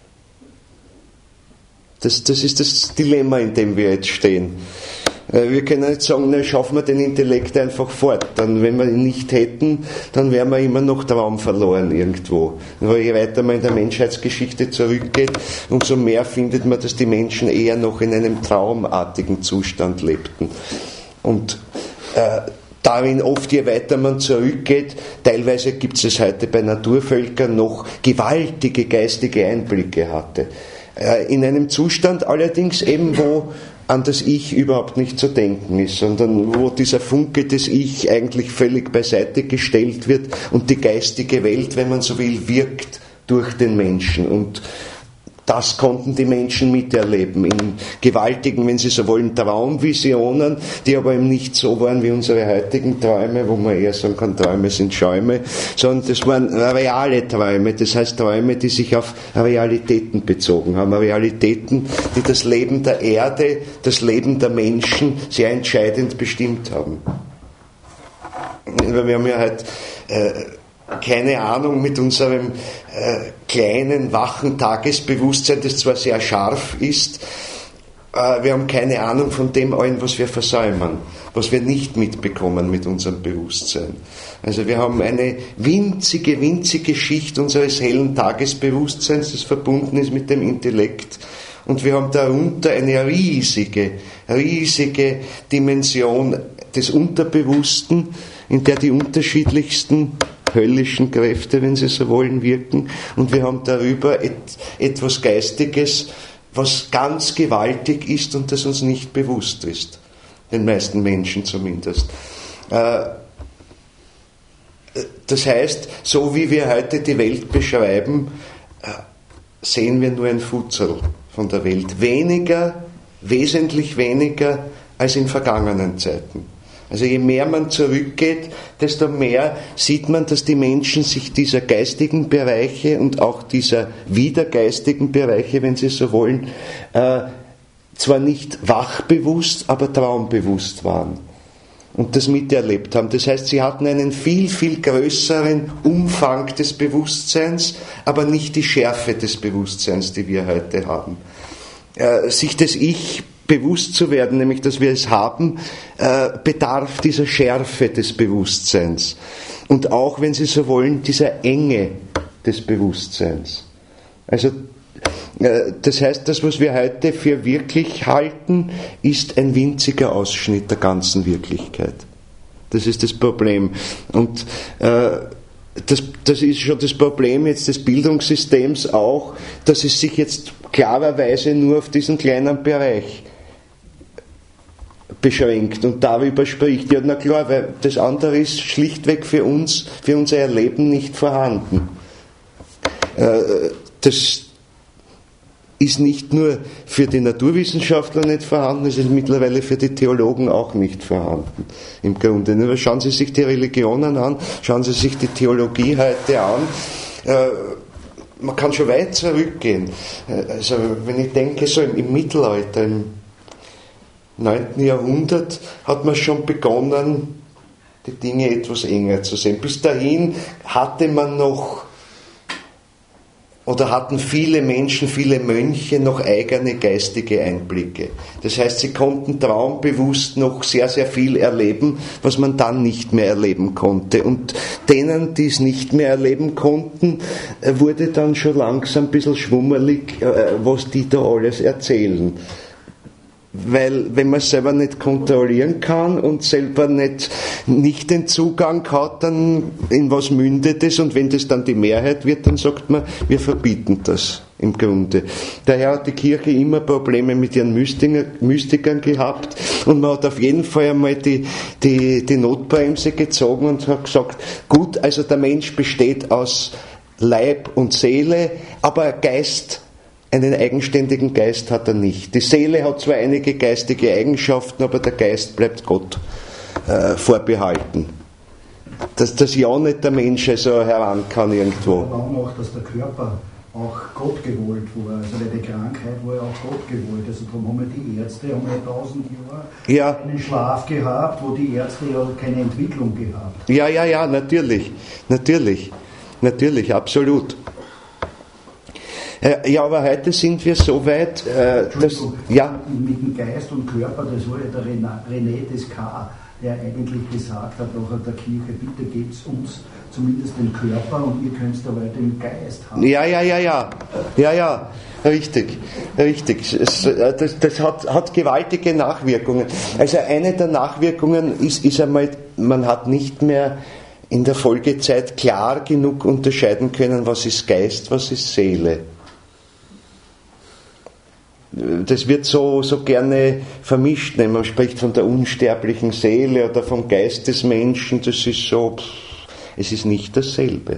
Das ist das Dilemma, in dem wir jetzt stehen. Wir können nicht sagen, schaffen wir den Intellekt einfach fort. Dann, wenn wir ihn nicht hätten, dann wären wir immer noch Traum verloren irgendwo. Aber je weiter man in der Menschheitsgeschichte zurückgeht, umso mehr findet man, dass die Menschen eher noch in einem traumartigen Zustand lebten. Und darin oft, je weiter man zurückgeht, teilweise gibt es heute bei Naturvölkern noch gewaltige geistige Einblicke hatte. In einem Zustand allerdings eben, wo an das Ich überhaupt nicht zu denken ist, sondern wo dieser Funke des Ich eigentlich völlig beiseite gestellt wird und die geistige Welt, wenn man so will, wirkt durch den Menschen. Und das konnten die Menschen miterleben, in gewaltigen, wenn sie so wollen, Traumvisionen, die aber eben nicht so waren wie unsere heutigen Träume, wo man eher sagen kann, Träume sind Schäume, sondern das waren reale Träume, das heißt Träume, die sich auf Realitäten bezogen haben, Realitäten, die das Leben der Erde, das Leben der Menschen sehr entscheidend bestimmt haben. Wir haben ja halt keine Ahnung mit unserem kleinen, wachen Tagesbewusstsein, das zwar sehr scharf ist, wir haben keine Ahnung von dem allen, was wir versäumen, was wir nicht mitbekommen mit unserem Bewusstsein. Also wir haben eine winzige, winzige Schicht unseres hellen Tagesbewusstseins, das verbunden ist mit dem Intellekt, und wir haben darunter eine riesige, riesige Dimension des Unterbewussten, in der die unterschiedlichsten höllischen Kräfte, wenn Sie so wollen, wirken, und wir haben darüber etwas Geistiges, was ganz gewaltig ist und das uns nicht bewusst ist, den meisten Menschen zumindest. Das heißt, so wie wir heute die Welt beschreiben, sehen wir nur ein Futzel von der Welt. Weniger, wesentlich weniger als in vergangenen Zeiten. Also je mehr man zurückgeht, desto mehr sieht man, dass die Menschen sich dieser geistigen Bereiche und auch dieser wiedergeistigen Bereiche, wenn Sie so wollen, zwar nicht wachbewusst, aber traumbewusst waren und das miterlebt haben. Das heißt, sie hatten einen viel, viel größeren Umfang des Bewusstseins, aber nicht die Schärfe des Bewusstseins, die wir heute haben. Sich das Ich bewusst zu werden, nämlich dass wir es haben, bedarf dieser Schärfe des Bewusstseins und auch, wenn Sie so wollen, dieser Enge des Bewusstseins. Also das heißt, das, was wir heute für wirklich halten, ist ein winziger Ausschnitt der ganzen Wirklichkeit. Das ist das Problem. Und das ist schon das Problem jetzt des Bildungssystems auch, dass es sich jetzt klarerweise nur auf diesen kleinen Bereich beschränkt und darüber spricht. Ja, na klar, weil das andere ist schlichtweg für uns, für unser Erleben nicht vorhanden. Das ist nicht nur für die Naturwissenschaftler nicht vorhanden, es ist mittlerweile für die Theologen auch nicht vorhanden, im Grunde. Nur schauen Sie sich die Religionen an, schauen Sie sich die Theologie heute an. Man kann schon weit zurückgehen. Also, wenn ich denke, so im Mittelalter, im 9. Jahrhundert, hat man schon begonnen, die Dinge etwas enger zu sehen. Bis dahin hatte man noch oder hatten viele Menschen, viele Mönche noch eigene geistige Einblicke. Das heißt, sie konnten traumbewusst noch sehr, sehr viel erleben, was man dann nicht mehr erleben konnte. Und denen, die es nicht mehr erleben konnten, wurde dann schon langsam ein bisschen schwummelig, was die da alles erzählen. Weil, wenn man es selber nicht kontrollieren kann und selber nicht den Zugang hat, dann in was mündet es? Und wenn das dann die Mehrheit wird, dann sagt man, wir verbieten das im Grunde. Daher hat die Kirche immer Probleme mit ihren Mystikern gehabt und man hat auf jeden Fall einmal die Notbremse gezogen und hat gesagt, gut, also der Mensch besteht aus Leib und Seele, aber Geist, einen eigenständigen Geist hat er nicht. Die Seele hat zwar einige geistige Eigenschaften, aber der Geist bleibt Gott vorbehalten. Dass ja nicht der Mensch also heran kann irgendwo. Ich glaube auch, dass der Körper auch Gott gewollt war. Also die Krankheit war ja auch Gott gewollt. Also darum haben die Ärzte 1000 Jahre einen Schlaf gehabt, wo die Ärzte ja keine Entwicklung gehabt haben. Ja, natürlich, absolut. Ja, aber heute sind wir so weit, dass... Ja. Mit dem Geist und Körper, das war ja der René Descartes, der eigentlich gesagt hat, nachher der Kirche, bitte gebt uns zumindest den Körper und ihr könnt dabei den Geist haben. Ja, richtig. Das hat gewaltige Nachwirkungen. Also eine der Nachwirkungen ist einmal, man hat nicht mehr in der Folgezeit klar genug unterscheiden können, was ist Geist, was ist Seele. Das wird so gerne vermischt. Man spricht von der unsterblichen Seele oder vom Geist des Menschen. Das ist so, es ist nicht dasselbe.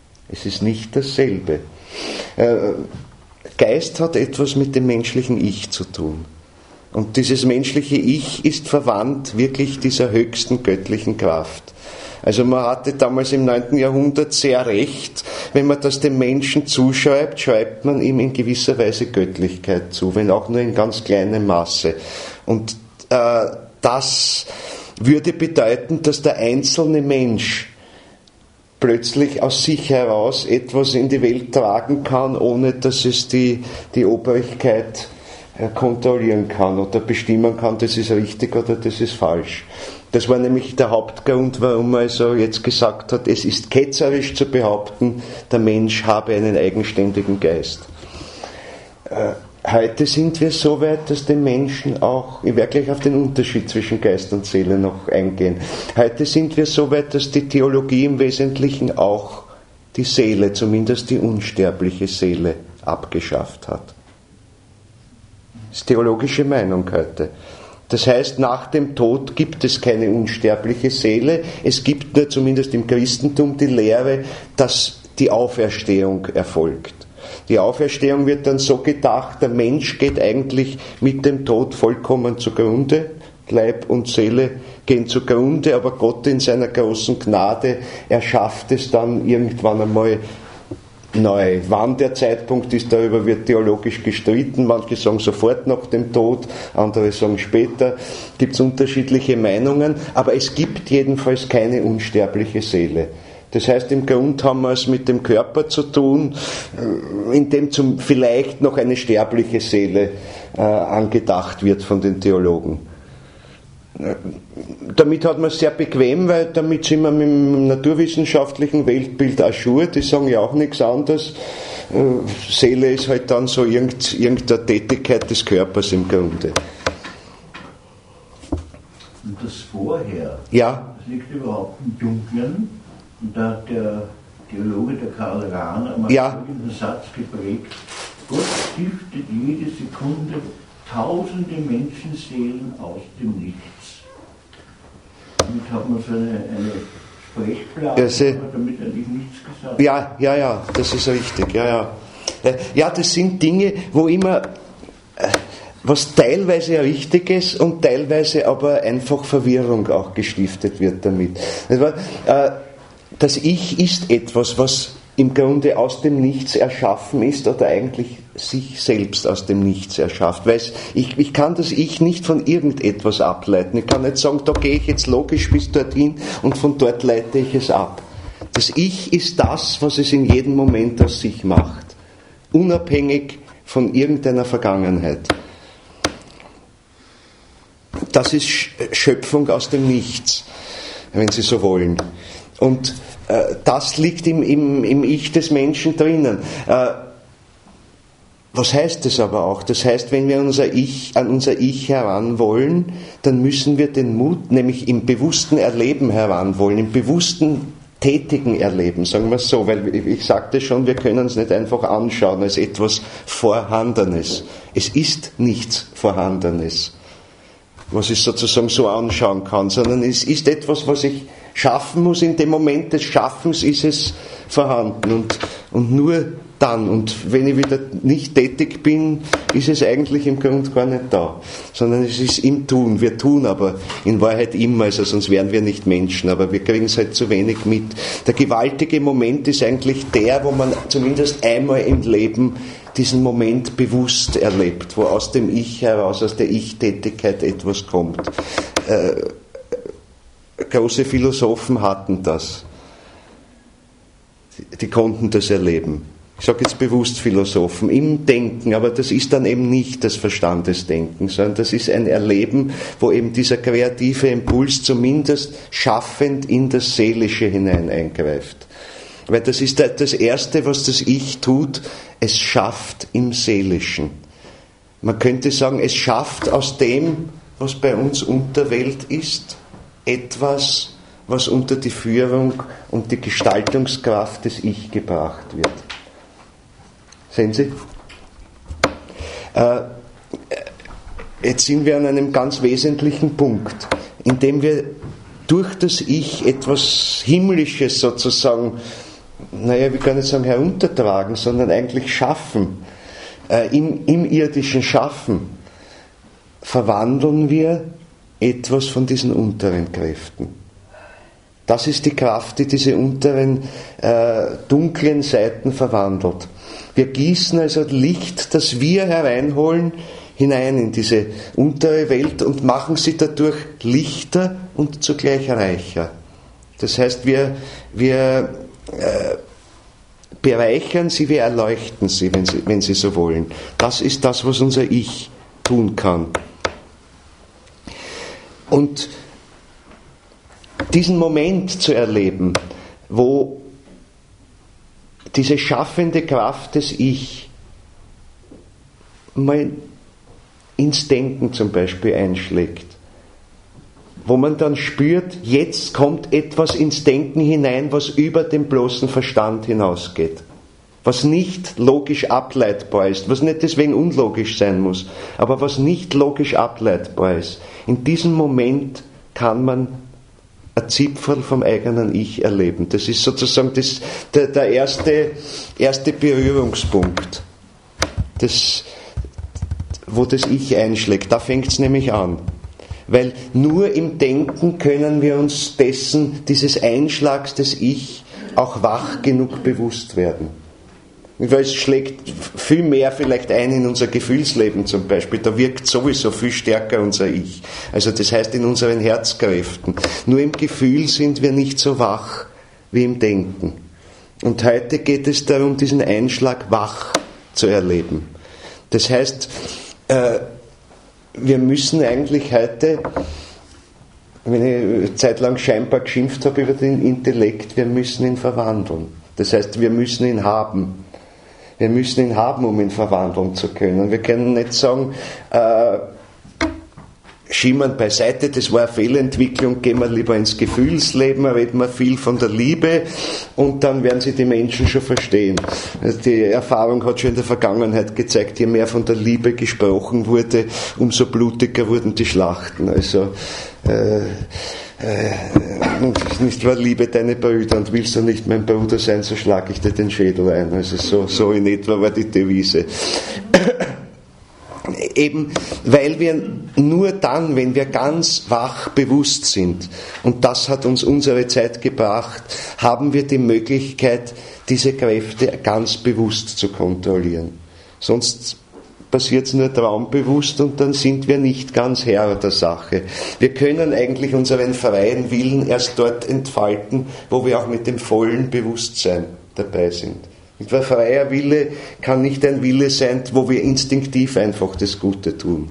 Geist hat etwas mit dem menschlichen Ich zu tun. Und dieses menschliche Ich ist verwandt wirklich dieser höchsten göttlichen Kraft. Also man hatte damals im 9. Jahrhundert sehr recht, wenn man das dem Menschen zuschreibt, schreibt man ihm in gewisser Weise Göttlichkeit zu, wenn auch nur in ganz kleinem Maße. Und das würde bedeuten, dass der einzelne Mensch plötzlich aus sich heraus etwas in die Welt tragen kann, ohne dass es die Obrigkeit kontrollieren kann oder bestimmen kann, das ist richtig oder das ist falsch. Das war nämlich der Hauptgrund, warum man also jetzt gesagt hat, es ist ketzerisch zu behaupten, der Mensch habe einen eigenständigen Geist. Heute sind wir so weit, dass den Menschen auch, ich werde gleich auf den Unterschied zwischen Geist und Seele noch eingehen, heute sind wir so weit, dass die Theologie im Wesentlichen auch die Seele, zumindest die unsterbliche Seele, abgeschafft hat. Das ist theologische Meinung heute. Das heißt, nach dem Tod gibt es keine unsterbliche Seele. Es gibt nur, zumindest im Christentum, die Lehre, dass die Auferstehung erfolgt. Die Auferstehung wird dann so gedacht, der Mensch geht eigentlich mit dem Tod vollkommen zugrunde. Leib und Seele gehen zugrunde, aber Gott in seiner großen Gnade erschafft es dann irgendwann einmal neu. Wann der Zeitpunkt ist, darüber wird theologisch gestritten. Manche sagen sofort nach dem Tod, andere sagen später. Gibt es unterschiedliche Meinungen, aber es gibt jedenfalls keine unsterbliche Seele. Das heißt, im Grund haben wir es mit dem Körper zu tun, in dem vielleicht noch eine sterbliche Seele angedacht wird von den Theologen. Damit hat man es sehr bequem, weil damit sind wir mit dem naturwissenschaftlichen Weltbild à jour, die sagen ja auch nichts anderes. Seele ist halt dann so irgendeine Tätigkeit des Körpers im Grunde. Und das Vorher, ja. das liegt überhaupt im Dunkeln und da hat der Theologe, der Karl Rahner, mal folgenden Satz geprägt: Gott stiftet jede Sekunde tausende Menschenseelen aus dem Nichts. Damit hat man so eine Sprechblase, damit eigentlich nichts gesagt. Ja, das ist richtig, ja. Ja, das sind Dinge, wo immer was teilweise richtig ist und teilweise aber einfach Verwirrung auch gestiftet wird damit. Das Ich ist etwas, was im Grunde aus dem Nichts erschaffen ist oder eigentlich sich selbst aus dem Nichts erschafft. Weil ich kann das Ich nicht von irgendetwas ableiten. Ich kann nicht sagen, da gehe ich jetzt logisch bis dorthin und von dort leite ich es ab. Das Ich ist das, was es in jedem Moment aus sich macht. Unabhängig von irgendeiner Vergangenheit. Das ist Schöpfung aus dem Nichts, wenn Sie so wollen. Und das liegt im Ich des Menschen drinnen. Was heißt das aber auch? Das heißt, wenn wir an unser Ich heran wollen, dann müssen wir den Mut, nämlich im bewussten Erleben heran wollen, im bewussten tätigen Erleben, sagen wir es so, weil ich sagte schon, wir können es nicht einfach anschauen als etwas Vorhandenes. Es ist nichts Vorhandenes, was ich sozusagen so anschauen kann, sondern es ist etwas, was ich schaffen muss. In dem Moment des Schaffens ist es vorhanden und nur dann. Und wenn ich wieder nicht tätig bin, ist es eigentlich im Grunde gar nicht da, sondern es ist im Tun. Wir tun aber in Wahrheit immer, also sonst wären wir nicht Menschen, aber wir kriegen es halt zu wenig mit. Der gewaltige Moment ist eigentlich der, wo man zumindest einmal im Leben diesen Moment bewusst erlebt, wo aus dem Ich heraus, aus der Ich-Tätigkeit etwas kommt. Große Philosophen hatten das. Die konnten das erleben. Ich sage jetzt bewusst Philosophen, im Denken, aber das ist dann eben nicht das Verstandesdenken, sondern das ist ein Erleben, wo eben dieser kreative Impuls zumindest schaffend in das Seelische hinein eingreift. Weil das ist das Erste, was das Ich tut, es schafft im Seelischen. Man könnte sagen, es schafft aus dem, was bei uns Unterwelt ist, etwas, was unter die Führung und die Gestaltungskraft des Ich gebracht wird. Sehen Sie? Jetzt sind wir an einem ganz wesentlichen Punkt, in dem wir durch das Ich etwas Himmlisches sozusagen, wie kann ich sagen, heruntertragen, sondern eigentlich schaffen. Im irdischen Schaffen verwandeln wir etwas von diesen unteren Kräften. Das ist die Kraft, die diese unteren dunklen Seiten verwandelt. Wir gießen also Licht, das wir hereinholen, hinein in diese untere Welt und machen sie dadurch lichter und zugleich reicher. Das heißt, wir bereichern sie, wir erleuchten sie, wenn sie so wollen. Das ist das, was unser Ich tun kann. Und diesen Moment zu erleben, wo diese schaffende Kraft des Ich mal ins Denken zum Beispiel einschlägt, wo man dann spürt, jetzt kommt etwas ins Denken hinein, was über den bloßen Verstand hinausgeht, was nicht logisch ableitbar ist, was nicht deswegen unlogisch sein muss, aber was nicht logisch ableitbar ist. In diesem Moment kann man ein Zipferl vom eigenen Ich erleben. Das ist sozusagen der erste Berührungspunkt, wo das Ich einschlägt. Da fängt es nämlich an. Weil nur im Denken können wir uns dieses Einschlags des Ich auch wach genug bewusst werden. Weil es schlägt viel mehr vielleicht ein in unser Gefühlsleben zum Beispiel. Da wirkt sowieso viel stärker unser Ich. Also das heißt in unseren Herzkräften. Nur im Gefühl sind wir nicht so wach wie im Denken. Und heute geht es darum, diesen Einschlag wach zu erleben. Das heißt, wir müssen eigentlich heute, wenn ich eine Zeit lang scheinbar geschimpft habe über den Intellekt, wir müssen ihn verwandeln. Das heißt, wir müssen ihn haben. Wir müssen ihn haben, um ihn verwandeln zu können. Wir können nicht sagen, schimmern beiseite, das war eine Fehlentwicklung, gehen wir lieber ins Gefühlsleben, reden wir viel von der Liebe und dann werden sie die Menschen schon verstehen. Die Erfahrung hat schon in der Vergangenheit gezeigt, je mehr von der Liebe gesprochen wurde, umso blutiger wurden die Schlachten. Also nicht wahr, liebe deine Brüder und willst du nicht mein Bruder sein, so schlage ich dir den Schädel ein. Also so in etwa war die Devise. Eben, weil wir nur dann, wenn wir ganz wach bewusst sind, und das hat uns unsere Zeit gebracht, haben wir die Möglichkeit, diese Kräfte ganz bewusst zu kontrollieren. Sonst passiert es nur traumbewusst und dann sind wir nicht ganz Herr der Sache. Wir können eigentlich unseren freien Willen erst dort entfalten, wo wir auch mit dem vollen Bewusstsein dabei sind. Und weil freier Wille kann nicht ein Wille sein, wo wir instinktiv einfach das Gute tun.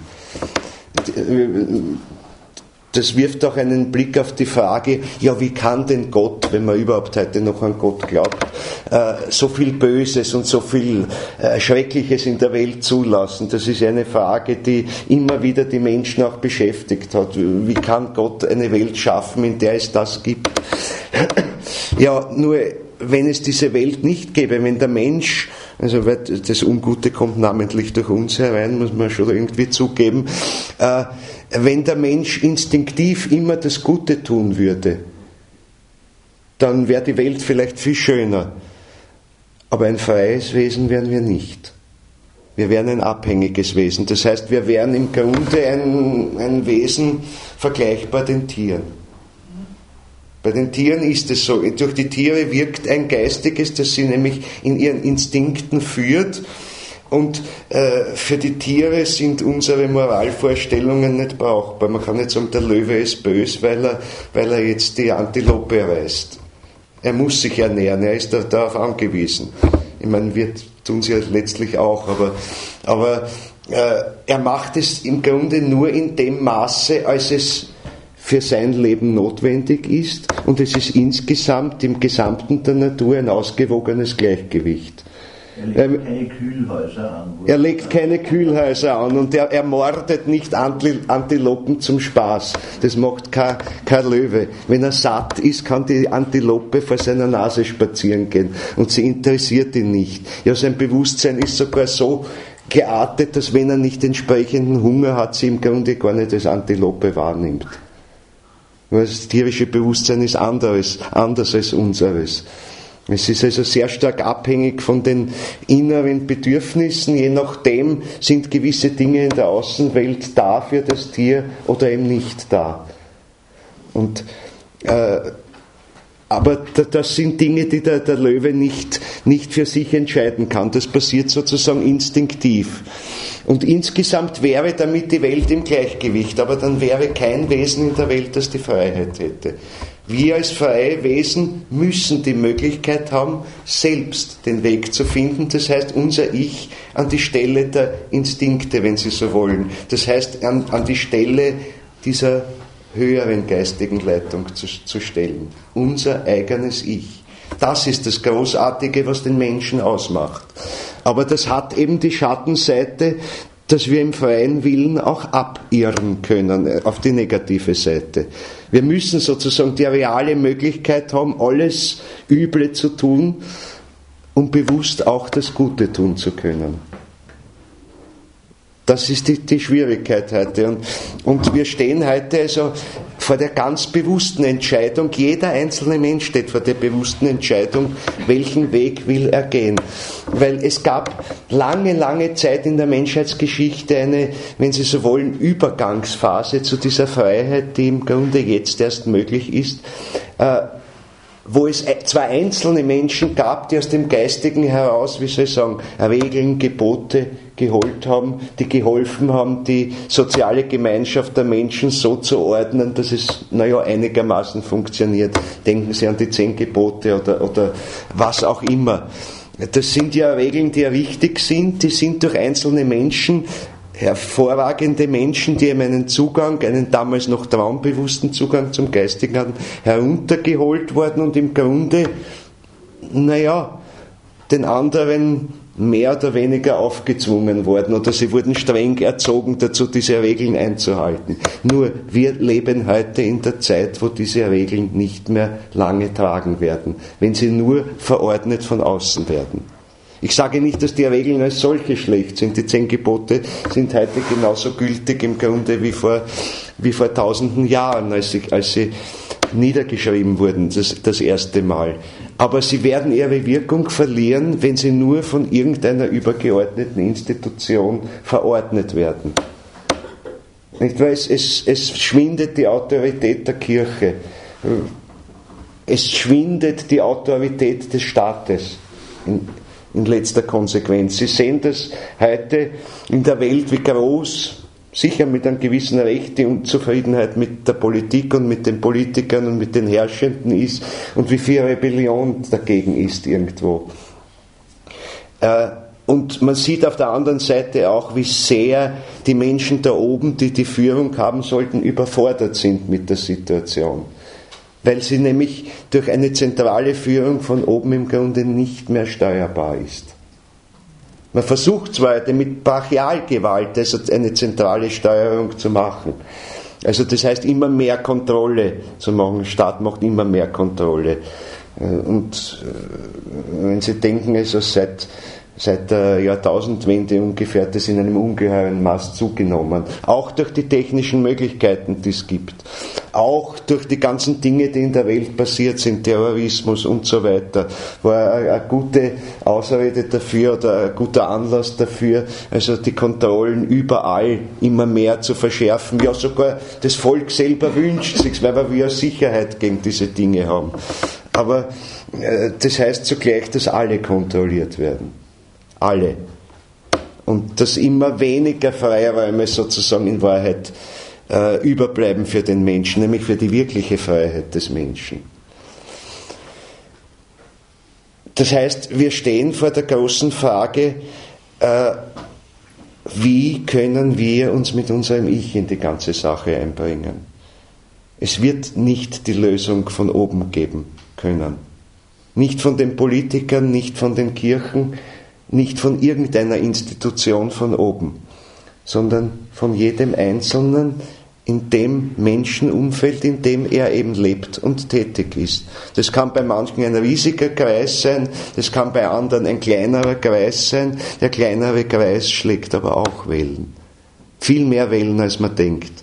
Das wirft auch einen Blick auf die Frage, ja, wie kann denn Gott, wenn man überhaupt heute noch an Gott glaubt, so viel Böses und so viel Schreckliches in der Welt zulassen? Das ist eine Frage, die immer wieder die Menschen auch beschäftigt hat. Wie kann Gott eine Welt schaffen, in der es das gibt? Ja, nur wenn es diese Welt nicht gäbe, wenn der Mensch, also das Ungute kommt namentlich durch uns herein, muss man schon irgendwie zugeben, wenn der Mensch instinktiv immer das Gute tun würde, dann wäre die Welt vielleicht viel schöner. Aber ein freies Wesen wären wir nicht. Wir wären ein abhängiges Wesen. Das heißt, wir wären im Grunde ein Wesen vergleichbar den Tieren. Bei den Tieren ist es so, durch die Tiere wirkt ein Geistiges, das sie nämlich in ihren Instinkten führt, und für die Tiere sind unsere Moralvorstellungen nicht brauchbar. Man kann nicht sagen, der Löwe ist böse, weil er jetzt die Antilope reißt. Er muss sich ernähren, er ist darauf angewiesen. Ich meine, wir tun es ja letztlich auch, aber er macht es im Grunde nur in dem Maße, als es für sein Leben notwendig ist, und es ist insgesamt im Gesamten der Natur ein ausgewogenes Gleichgewicht. Er legt keine Kühlhäuser an. Er legt keine Kühlhäuser an und er ermordet nicht Antilopen zum Spaß. Das macht kein Löwe. Wenn er satt ist, kann die Antilope vor seiner Nase spazieren gehen und sie interessiert ihn nicht. Ja, sein Bewusstsein ist sogar so geartet, dass wenn er nicht entsprechenden Hunger hat, sie im Grunde gar nicht als Antilope wahrnimmt. Das tierische Bewusstsein ist anders als unseres. Es ist also sehr stark abhängig von den inneren Bedürfnissen. Je nachdem sind gewisse Dinge in der Außenwelt da für das Tier oder eben nicht da. Aber das sind Dinge, die der Löwe nicht für sich entscheiden kann. Das passiert sozusagen instinktiv. Und insgesamt wäre damit die Welt im Gleichgewicht, aber dann wäre kein Wesen in der Welt, das die Freiheit hätte. Wir als freie Wesen müssen die Möglichkeit haben, selbst den Weg zu finden. Das heißt, unser Ich an die Stelle der Instinkte, wenn Sie so wollen. Das heißt, an die Stelle dieser höheren geistigen Leitung zu stellen. Unser eigenes Ich. Das ist das Großartige, was den Menschen ausmacht. Aber das hat eben die Schattenseite, dass wir im freien Willen auch abirren können auf die negative Seite. Wir müssen sozusagen die reale Möglichkeit haben, alles Üble zu tun, um bewusst auch das Gute tun zu können. Das ist die Schwierigkeit heute. Und wir stehen heute also vor der ganz bewussten Entscheidung. Jeder einzelne Mensch steht vor der bewussten Entscheidung, welchen Weg will er gehen. Weil es gab lange Zeit in der Menschheitsgeschichte eine, wenn Sie so wollen, Übergangsphase zu dieser Freiheit, die im Grunde jetzt erst möglich ist, wo es zwar einzelne Menschen gab, die aus dem Geistigen heraus, wie soll ich sagen, Regeln, Gebote geholt haben, die geholfen haben, die soziale Gemeinschaft der Menschen so zu ordnen, dass es einigermaßen funktioniert. Denken Sie an die 10 Gebote oder was auch immer. Das sind ja Regeln, die ja richtig sind, die sind durch einzelne Menschen, hervorragende Menschen, die eben einen damals noch traumbewussten Zugang zum Geistigen hatten, heruntergeholt worden und im Grunde, den anderen mehr oder weniger aufgezwungen worden oder sie wurden streng erzogen dazu, diese Regeln einzuhalten. Nur wir leben heute in der Zeit, wo diese Regeln nicht mehr lange tragen werden, wenn sie nur verordnet von außen werden. Ich sage nicht, dass die Regeln als solche schlecht sind. Die 10 Gebote sind heute genauso gültig im Grunde wie vor tausenden Jahren, als sie niedergeschrieben wurden, das erste Mal. Aber sie werden ihre Wirkung verlieren, wenn sie nur von irgendeiner übergeordneten Institution verordnet werden. Nicht wahr? Es schwindet die Autorität der Kirche. Es schwindet die Autorität des Staates in letzter Konsequenz. Sie sehen das heute in der Welt, wie groß, sicher mit einem gewissen Recht, die Unzufriedenheit mit der Politik und mit den Politikern und mit den Herrschenden ist und wie viel Rebellion dagegen ist irgendwo. Und man sieht auf der anderen Seite auch, wie sehr die Menschen da oben, die die Führung haben sollten, überfordert sind mit der Situation. Weil sie nämlich durch eine zentrale Führung von oben im Grunde nicht mehr steuerbar ist. Man versucht zwar mit Brachialgewalt also eine zentrale Steuerung zu machen. Also das heißt immer mehr Kontrolle zu machen. Der Staat macht immer mehr Kontrolle. Und wenn Sie denken, also seit der Jahrtausendwende ungefähr hat es in einem ungeheuren Maß zugenommen. Auch durch die technischen Möglichkeiten, die es gibt. Auch durch die ganzen Dinge, die in der Welt passiert sind, Terrorismus und so weiter, war eine gute Ausrede dafür oder ein guter Anlass dafür, also die Kontrollen überall immer mehr zu verschärfen. Ja, sogar das Volk selber wünscht sich, weil wir Sicherheit gegen diese Dinge haben. Aber das heißt zugleich, dass alle kontrolliert werden. Alle. Und dass immer weniger Freiräume sozusagen in Wahrheit überbleiben für den Menschen, nämlich für die wirkliche Freiheit des Menschen. Das heißt, wir stehen vor der großen Frage, wie können wir uns mit unserem Ich in die ganze Sache einbringen? Es wird nicht die Lösung von oben geben können. Nicht von den Politikern, nicht von den Kirchen, nicht von irgendeiner Institution von oben, sondern von jedem Einzelnen in dem Menschenumfeld, in dem er eben lebt und tätig ist. Das kann bei manchen ein riesiger Kreis sein, das kann bei anderen ein kleinerer Kreis sein. Der kleinere Kreis schlägt aber auch Wellen. Viel mehr Wellen, als man denkt.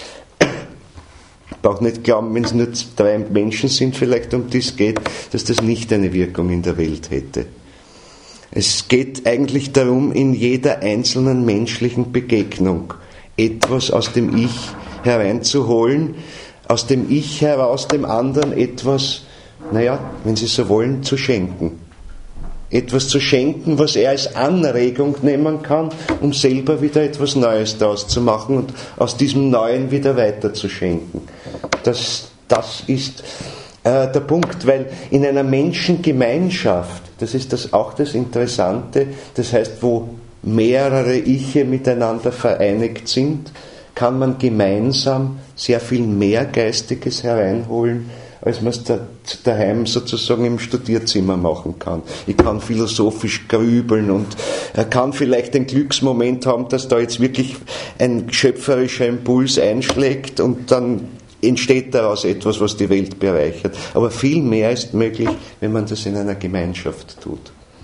Ich brauche nicht glauben, wenn es nur 3 Menschen sind, vielleicht um die es geht, dass das nicht eine Wirkung in der Welt hätte. Es geht eigentlich darum, in jeder einzelnen menschlichen Begegnung etwas aus dem Ich hereinzuholen, aus dem Ich heraus dem anderen etwas, wenn Sie so wollen, zu schenken. Etwas zu schenken, was er als Anregung nehmen kann, um selber wieder etwas Neues daraus zu machen und aus diesem Neuen wieder weiter zu schenken. Das ist der Punkt, weil in einer Menschengemeinschaft, das ist auch das Interessante, das heißt, wo mehrere Iche miteinander vereinigt sind, kann man gemeinsam sehr viel mehr Geistiges hereinholen, als man es daheim sozusagen im Studierzimmer machen kann. Ich kann philosophisch grübeln und kann vielleicht den Glücksmoment haben, dass da jetzt wirklich ein schöpferischer Impuls einschlägt und dann entsteht daraus etwas, was die Welt bereichert. Aber viel mehr ist möglich, wenn man das in einer Gemeinschaft tut.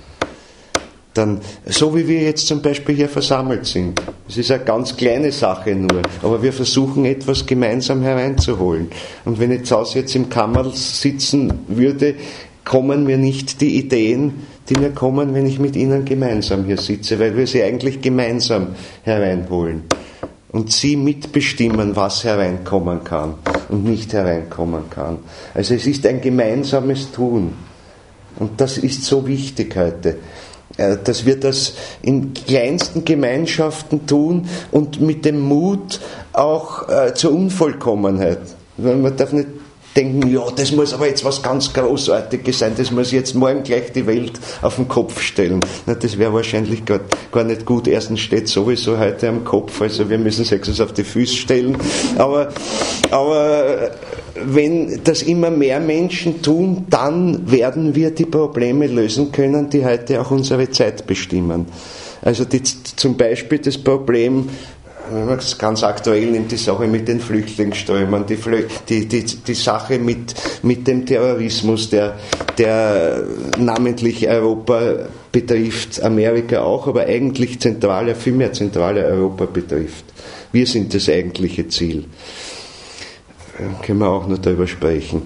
Dann, so wie wir jetzt zum Beispiel hier versammelt sind. Es ist eine ganz kleine Sache nur, aber wir versuchen etwas gemeinsam hereinzuholen. Und wenn ich zu Hause jetzt im Kammerl sitzen würde, kommen mir nicht die Ideen, die mir kommen, wenn ich mit Ihnen gemeinsam hier sitze, weil wir sie eigentlich gemeinsam hereinholen. Und Sie mitbestimmen, was hereinkommen kann und nicht hereinkommen kann. Also es ist ein gemeinsames Tun. Und das ist so wichtig heute. Dass wir das in kleinsten Gemeinschaften tun und mit dem Mut auch zur Unvollkommenheit. Man darf nicht denken, ja, das muss aber jetzt was ganz Großartiges sein, das muss jetzt morgen gleich die Welt auf den Kopf stellen. Na, das wäre wahrscheinlich gar nicht gut. Erstens steht sowieso heute am Kopf, also wir müssen es auf die Füße stellen. Aber wenn das immer mehr Menschen tun, dann werden wir die Probleme lösen können, die heute auch unsere Zeit bestimmen. Also zum Beispiel das Problem, wenn man es ganz aktuell nimmt, die Sache mit den Flüchtlingsströmen, die Sache mit dem Terrorismus, der namentlich Europa betrifft, Amerika auch, aber eigentlich viel mehr zentrale Europa betrifft. Wir sind das eigentliche Ziel. Können wir auch noch darüber sprechen.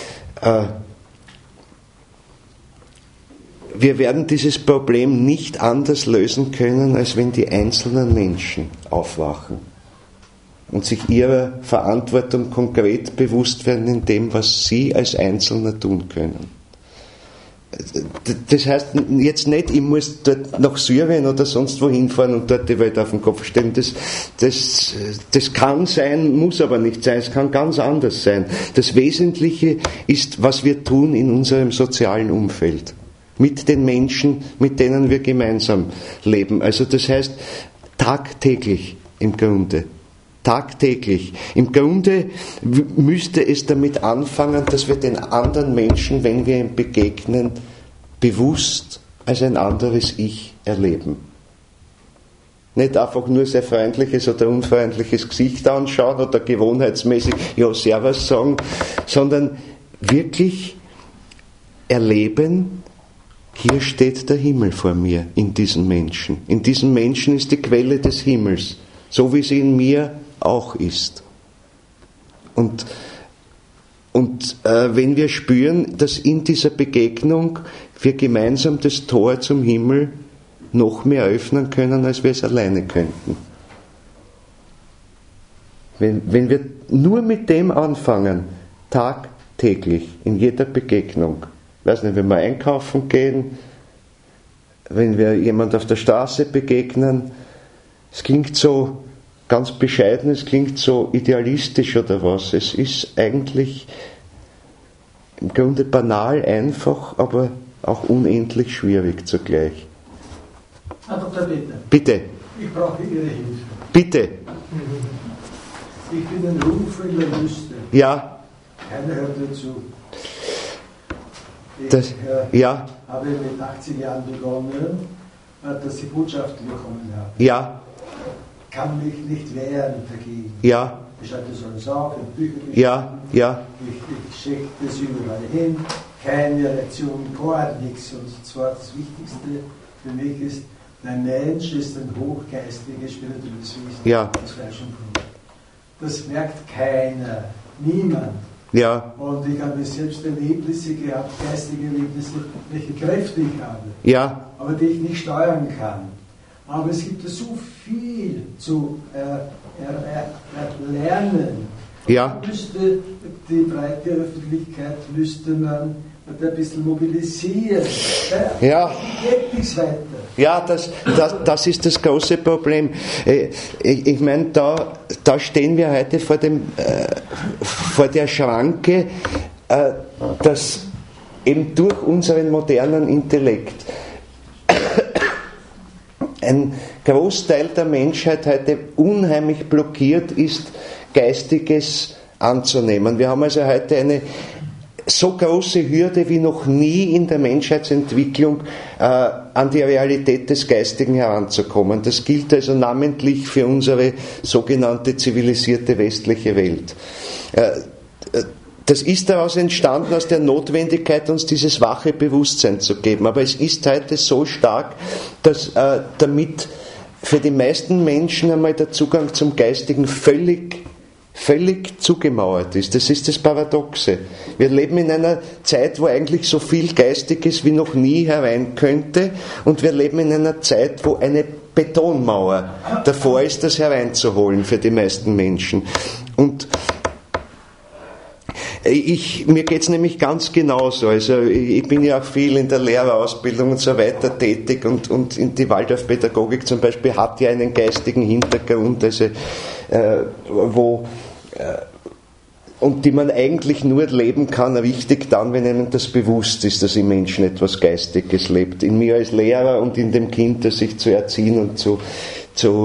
Wir werden dieses Problem nicht anders lösen können, als wenn die einzelnen Menschen aufwachen und sich ihrer Verantwortung konkret bewusst werden in dem, was sie als Einzelner tun können. Das heißt jetzt nicht, ich muss dort nach Syrien oder sonst wo hinfahren und dort die Welt auf den Kopf stellen. Das kann sein, muss aber nicht sein. Es kann ganz anders sein. Das Wesentliche ist, was wir tun in unserem sozialen Umfeld. Mit den Menschen, mit denen wir gemeinsam leben. Also das heißt, tagtäglich im Grunde. Tagtäglich. Im Grunde müsste es damit anfangen, dass wir den anderen Menschen, wenn wir ihm begegnen, bewusst als ein anderes Ich erleben. Nicht einfach nur sehr freundliches oder unfreundliches Gesicht anschauen oder gewohnheitsmäßig ja Servus sagen, sondern wirklich erleben, hier steht der Himmel vor mir in diesem Menschen. In diesem Menschen ist die Quelle des Himmels, so wie sie in mir auch ist. Und wenn wir spüren, dass in dieser Begegnung wir gemeinsam das Tor zum Himmel noch mehr öffnen können, als wir es alleine könnten. Wenn wir nur mit dem anfangen, tagtäglich, in jeder Begegnung, ich weiß nicht, wenn wir einkaufen gehen, wenn wir jemand auf der Straße begegnen, es klingt so ganz bescheiden, es klingt so idealistisch oder was. Es ist eigentlich im Grunde banal, einfach, aber auch unendlich schwierig zugleich. Herr Dr. Bitte. Bitte. Ich brauche Ihre Hilfe. Bitte. Ich bin ein Ruf in der Wüste. Ja. Keiner hört mir zu. Ich habe mit 80 Jahren begonnen, dass ich Botschaften bekommen habe. Ja. Kann mich nicht wehren dagegen. Ja. Ich schreibe das alles auf, in Bücher geschrieben. Ja. Ja. Ich schicke das überall hin. Keine Reaktion, gar nichts. Und zwar das Wichtigste für mich ist, der Mensch ist ein hochgeistiges, spirituelles Wesen. Ja. Das Fleisch und Blut. Das merkt keiner. Niemand. Ja. Und ich habe selbst Erlebnisse gehabt, geistige Erlebnisse, welche Kräfte ich habe, Ja. aber die ich nicht steuern kann. Aber es gibt so viel zu lernen. Ja. Müsste die breite Öffentlichkeit müsste man ein bisschen mobilisieren. Ja. Geht nichts weiter. Ja, das ist das große Problem. Ich meine, da stehen wir heute vor der Schranke, dass eben durch unseren modernen Intellekt ein Großteil der Menschheit heute unheimlich blockiert ist, Geistiges anzunehmen. Wir haben also heute eine so große Hürde wie noch nie in der Menschheitsentwicklung an die Realität des Geistigen heranzukommen. Das gilt also namentlich für unsere sogenannte zivilisierte westliche Welt. Das ist daraus entstanden, aus der Notwendigkeit, uns dieses wache Bewusstsein zu geben. Aber es ist heute so stark, dass damit für die meisten Menschen einmal der Zugang zum Geistigen völlig zugemauert ist. Das ist das Paradoxe. Wir leben in einer Zeit, wo eigentlich so viel Geistiges wie noch nie herein könnte, und wir leben in einer Zeit, wo eine Betonmauer davor ist, das hereinzuholen für die meisten Menschen. Und mir geht es nämlich ganz genauso. Also ich bin ja auch viel in der Lehrerausbildung und so weiter tätig, und in die Waldorfpädagogik zum Beispiel hat ja einen geistigen Hintergrund, also und die man eigentlich nur leben kann, richtig dann, wenn einem das bewusst ist, dass im Menschen etwas Geistiges lebt. In mir als Lehrer und in dem Kind, das ich zu erziehen und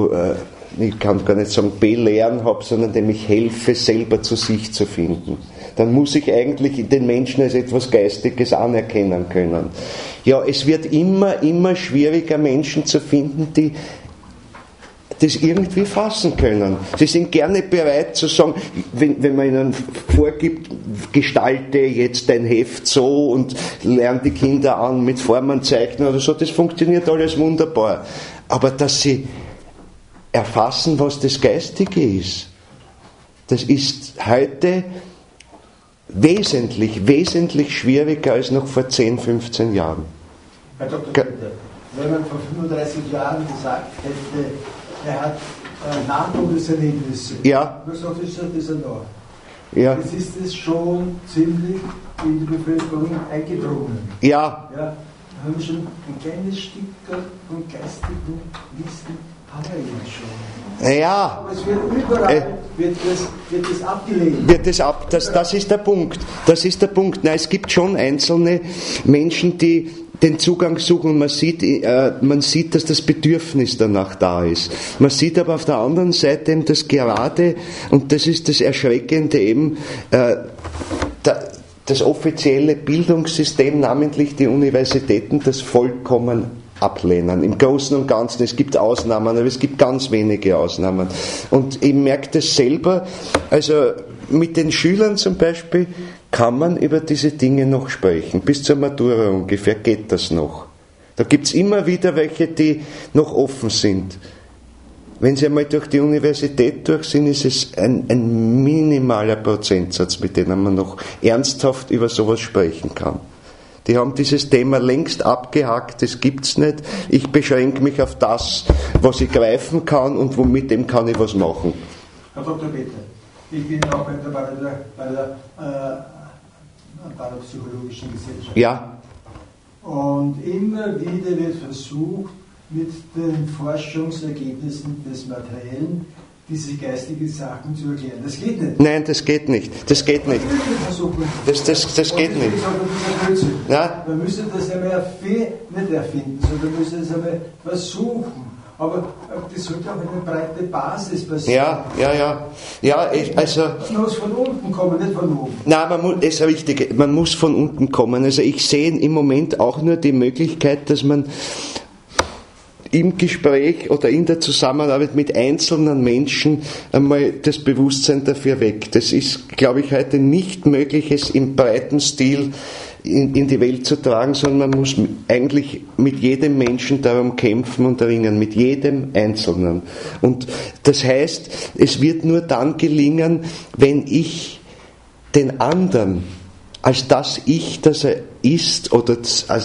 ich kann gar nicht sagen belehren habe, sondern dem ich helfe, selber zu sich zu finden. Dann muss ich eigentlich den Menschen als etwas Geistiges anerkennen können. Ja, es wird immer schwieriger, Menschen zu finden, die das irgendwie fassen können. Sie sind gerne bereit zu sagen, wenn man ihnen vorgibt, gestalte jetzt dein Heft so und lerne die Kinder an mit Formen zeichnen oder so, das funktioniert alles wunderbar. Aber dass sie erfassen, was das Geistige ist, das ist heute wesentlich schwieriger als noch vor 10, 15 Jahren. Herr Dr. Peter, wenn man vor 35 Jahren gesagt hätte, er hat Nahtodeserlebnisse. Ja. Was ist er da? Ja. Jetzt ist es schon ziemlich in die Bevölkerung eingedrungen. Ja. Ja. Haben wir schon ein kleines Stück von geistigem Wissen, haben wir ja schon. Ja. Aber es wird überall, wird das abgelehnt. Das ist der Punkt. Das ist der Punkt. Nein, es gibt schon einzelne Menschen, die den Zugang suchen. Man sieht, dass das Bedürfnis danach da ist. Man sieht aber auf der anderen Seite eben, dass gerade, und das ist das Erschreckende eben, das offizielle Bildungssystem, namentlich die Universitäten, das vollkommen ablehnen. Im Großen und Ganzen, es gibt Ausnahmen, aber es gibt ganz wenige Ausnahmen. Und ich merke das selber, also mit den Schülern zum Beispiel kann man über diese Dinge noch sprechen. Bis zur Matura ungefähr geht das noch. Da gibt es immer wieder welche, die noch offen sind. Wenn sie einmal durch die Universität durch sind, ist es ein minimaler Prozentsatz, mit dem man noch ernsthaft über sowas sprechen kann. Die haben dieses Thema längst abgehakt, das gibt's nicht. Ich beschränke mich auf das, was ich greifen kann und mit dem kann ich was machen. Herr Dr. Peter, ich bin auch bei der Parapsychologischen Gesellschaft. Ja. Und immer wieder wird versucht, mit den Forschungsergebnissen des Materiellen diese geistigen Sachen zu erklären. Das geht nicht. Nein, das geht nicht. Das geht nicht. Das geht nicht. Ja. Man müsste das einmal nicht erfinden, sondern man müsste es einmal versuchen. Aber das sollte auch eine breite Basis passieren. Ja, also... Man muss von unten kommen, nicht von oben. Nein, das ist richtig, man muss von unten kommen. Also ich sehe im Moment auch nur die Möglichkeit, dass man im Gespräch oder in der Zusammenarbeit mit einzelnen Menschen einmal das Bewusstsein dafür weckt. Das ist, glaube ich, heute nicht möglich, es im breiten Stil in die Welt zu tragen, sondern man muss eigentlich mit jedem Menschen darum kämpfen und ringen, mit jedem Einzelnen. Und das heißt, es wird nur dann gelingen, wenn ich den anderen als das Ich, das er ist oder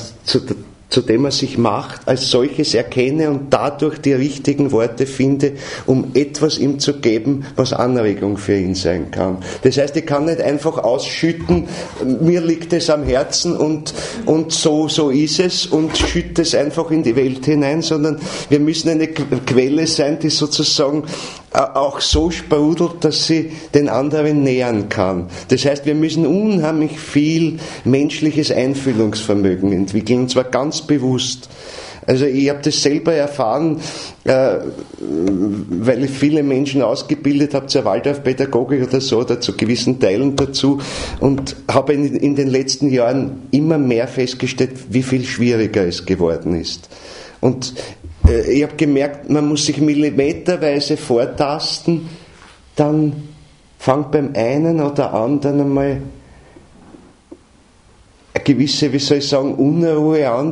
zu dem er sich macht, als solches erkenne und dadurch die richtigen Worte finde, um etwas ihm zu geben, was Anregung für ihn sein kann. Das heißt, ich kann nicht einfach ausschütten, mir liegt es am Herzen und so ist es und schütte es einfach in die Welt hinein, sondern wir müssen eine Quelle sein, die sozusagen auch so sprudelt, dass sie den anderen nähern kann. Das heißt, wir müssen unheimlich viel menschliches Einfühlungsvermögen entwickeln, und zwar ganz bewusst. Also ich habe das selber erfahren, weil ich viele Menschen ausgebildet habe zur Waldorfpädagogik oder so, oder zu gewissen Teilen dazu, und habe in den letzten Jahren immer mehr festgestellt, wie viel schwieriger es geworden ist. Und ich habe gemerkt, man muss sich millimeterweise vortasten, dann fängt beim einen oder anderen einmal eine gewisse, Unruhe an,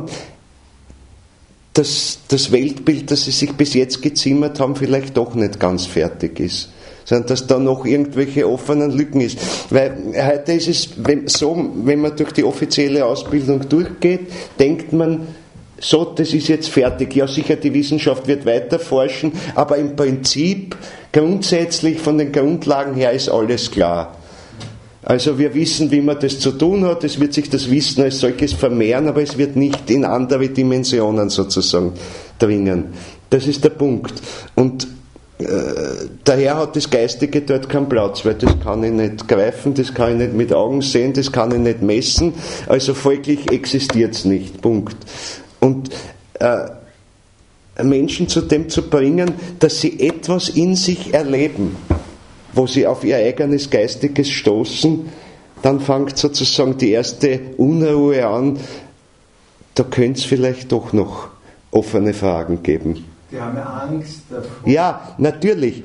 dass das Weltbild, das sie sich bis jetzt gezimmert haben, vielleicht doch nicht ganz fertig ist, sondern dass da noch irgendwelche offenen Lücken ist. Weil heute ist es so, wenn man durch die offizielle Ausbildung durchgeht, denkt man, so, das ist jetzt fertig. Ja, sicher, die Wissenschaft wird weiter forschen, aber im Prinzip, grundsätzlich von den Grundlagen her ist alles klar. Also wir wissen, wie man das zu tun hat, es wird sich das Wissen als solches vermehren, aber es wird nicht in andere Dimensionen sozusagen dringen. Das ist der Punkt. Und daher hat das Geistige dort keinen Platz, weil das kann ich nicht greifen, das kann ich nicht mit Augen sehen, das kann ich nicht messen, also folglich existiert es nicht. Punkt. Und Menschen zu dem zu bringen, dass sie etwas in sich erleben, wo sie auf ihr eigenes Geistiges stoßen, dann fängt sozusagen die erste Unruhe an, da könnte es vielleicht doch noch offene Fragen geben. Die haben ja Angst davor. Ja, natürlich,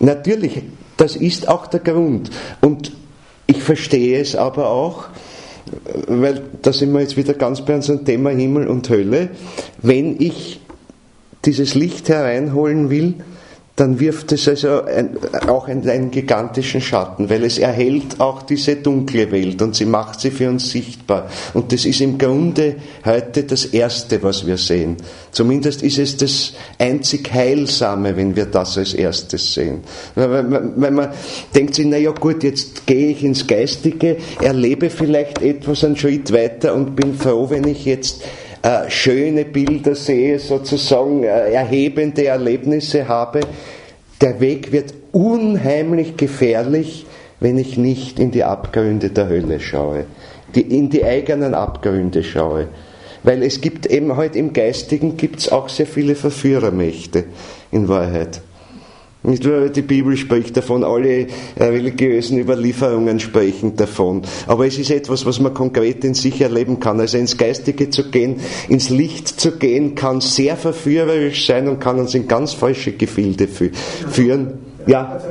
das ist auch der Grund. Und ich verstehe es aber auch, weil da sind wir jetzt wieder ganz bei unserem Thema Himmel und Hölle. Wenn ich dieses Licht hereinholen will, dann wirft es also auch einen gigantischen Schatten, weil es erhellt auch diese dunkle Welt und sie macht sie für uns sichtbar. Und das ist im Grunde heute das Erste, was wir sehen. Zumindest ist es das einzig Heilsame, wenn wir das als Erstes sehen. Weil man denkt sich, naja gut, jetzt gehe ich ins Geistige, erlebe vielleicht etwas einen Schritt weiter und bin froh, wenn ich jetzt schöne Bilder sehe, sozusagen erhebende Erlebnisse habe. Der Weg wird unheimlich gefährlich, wenn ich nicht in die Abgründe der Hölle schaue, in die eigenen Abgründe schaue. Weil es gibt eben halt im Geistigen gibt's auch sehr viele Verführermächte in Wahrheit. Nicht nur die Bibel spricht davon, alle religiösen Überlieferungen sprechen davon. Aber es ist etwas, was man konkret in sich erleben kann. Also ins Geistige zu gehen, ins Licht zu gehen, kann sehr verführerisch sein und kann uns in ganz falsche Gefilde führen. Ja.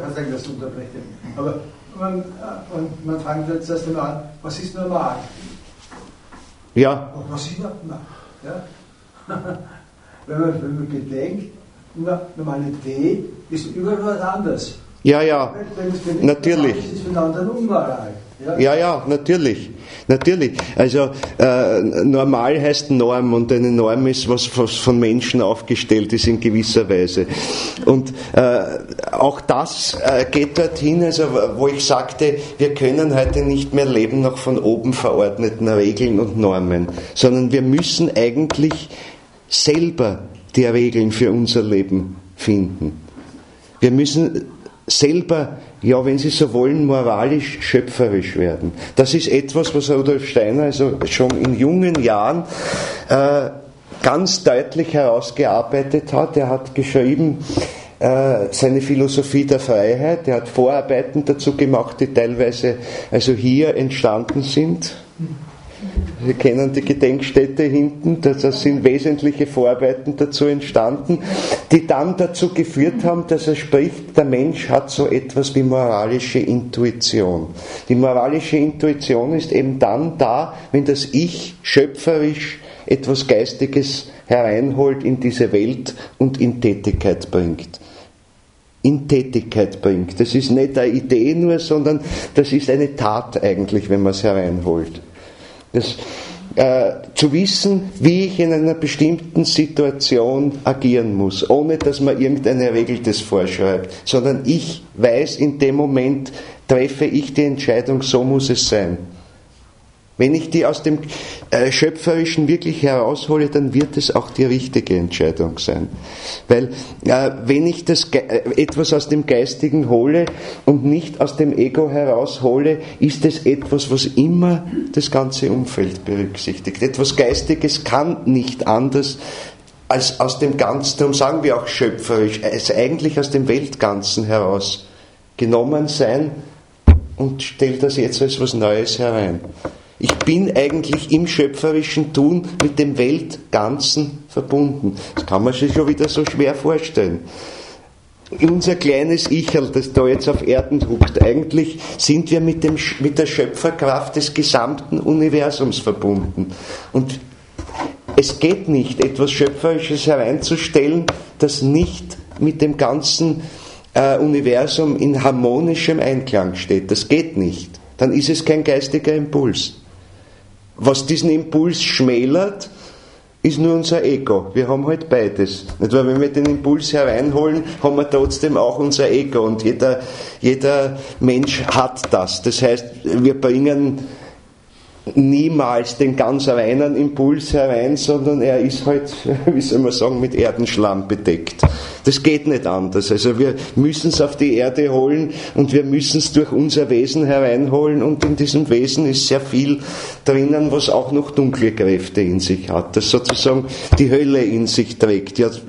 Aber man fängt jetzt erst einmal an, was ist normal? Ja. Was ist normal? Ja? Wenn man gedenkt, Normalität ist überall was anderes. Ja, natürlich. Das ist für anderen unmoral. Ja, natürlich. Also normal heißt Norm und eine Norm ist was von Menschen aufgestellt ist in gewisser Weise. Und auch das geht dorthin, also wo ich sagte, wir können heute nicht mehr leben nach von oben verordneten Regeln und Normen, sondern wir müssen eigentlich selber die Regeln für unser Leben finden. Wir müssen selber, ja, wenn Sie so wollen, moralisch schöpferisch werden. Das ist etwas, was Rudolf Steiner also schon in jungen Jahren ganz deutlich herausgearbeitet hat. Er hat geschrieben, seine Philosophie der Freiheit. Er hat Vorarbeiten dazu gemacht, die teilweise also hier entstanden sind. Sie kennen die Gedenkstätte hinten, da sind wesentliche Vorarbeiten dazu entstanden, die dann dazu geführt haben, dass er spricht, der Mensch hat so etwas wie moralische Intuition. Die moralische Intuition ist eben dann da, wenn das Ich schöpferisch etwas Geistiges hereinholt in diese Welt und in Tätigkeit bringt. Das ist nicht eine Idee nur, sondern das ist eine Tat eigentlich, wenn man es hereinholt. Zu wissen, wie ich in einer bestimmten Situation agieren muss, ohne dass man irgendeine Regel das vorschreibt, sondern ich weiß, in dem Moment treffe ich die Entscheidung, so muss es sein. Wenn ich die aus dem Schöpferischen wirklich heraushole, dann wird es auch die richtige Entscheidung sein. Weil wenn ich etwas aus dem Geistigen hole und nicht aus dem Ego heraushole, ist es etwas, was immer das ganze Umfeld berücksichtigt. Etwas Geistiges kann nicht anders als aus dem Ganzen, darum sagen wir auch schöpferisch, als eigentlich aus dem Weltganzen heraus genommen sein und stellt das jetzt als was Neues herein. Ich bin eigentlich im schöpferischen Tun mit dem Weltganzen verbunden. Das kann man sich schon wieder so schwer vorstellen. Unser kleines Icherl, das da jetzt auf Erden huckt, eigentlich sind wir mit der Schöpferkraft des gesamten Universums verbunden. Und es geht nicht, etwas Schöpferisches hereinzustellen, das nicht mit dem ganzen Universum in harmonischem Einklang steht. Das geht nicht. Dann ist es kein geistiger Impuls. Was diesen Impuls schmälert, ist nur unser Ego. Wir haben halt beides. Nicht? Weil wenn wir den Impuls hereinholen, haben wir trotzdem auch unser Ego. Und jeder Mensch hat das. Das heißt, wir bringen niemals den ganz reinen Impuls herein, sondern er ist halt, wie soll man sagen, mit Erdenschlamm bedeckt. Das geht nicht anders. Also wir müssen es auf die Erde holen und wir müssen es durch unser Wesen hereinholen und in diesem Wesen ist sehr viel drinnen, was auch noch dunkle Kräfte in sich hat, das sozusagen die Hölle in sich trägt, ja,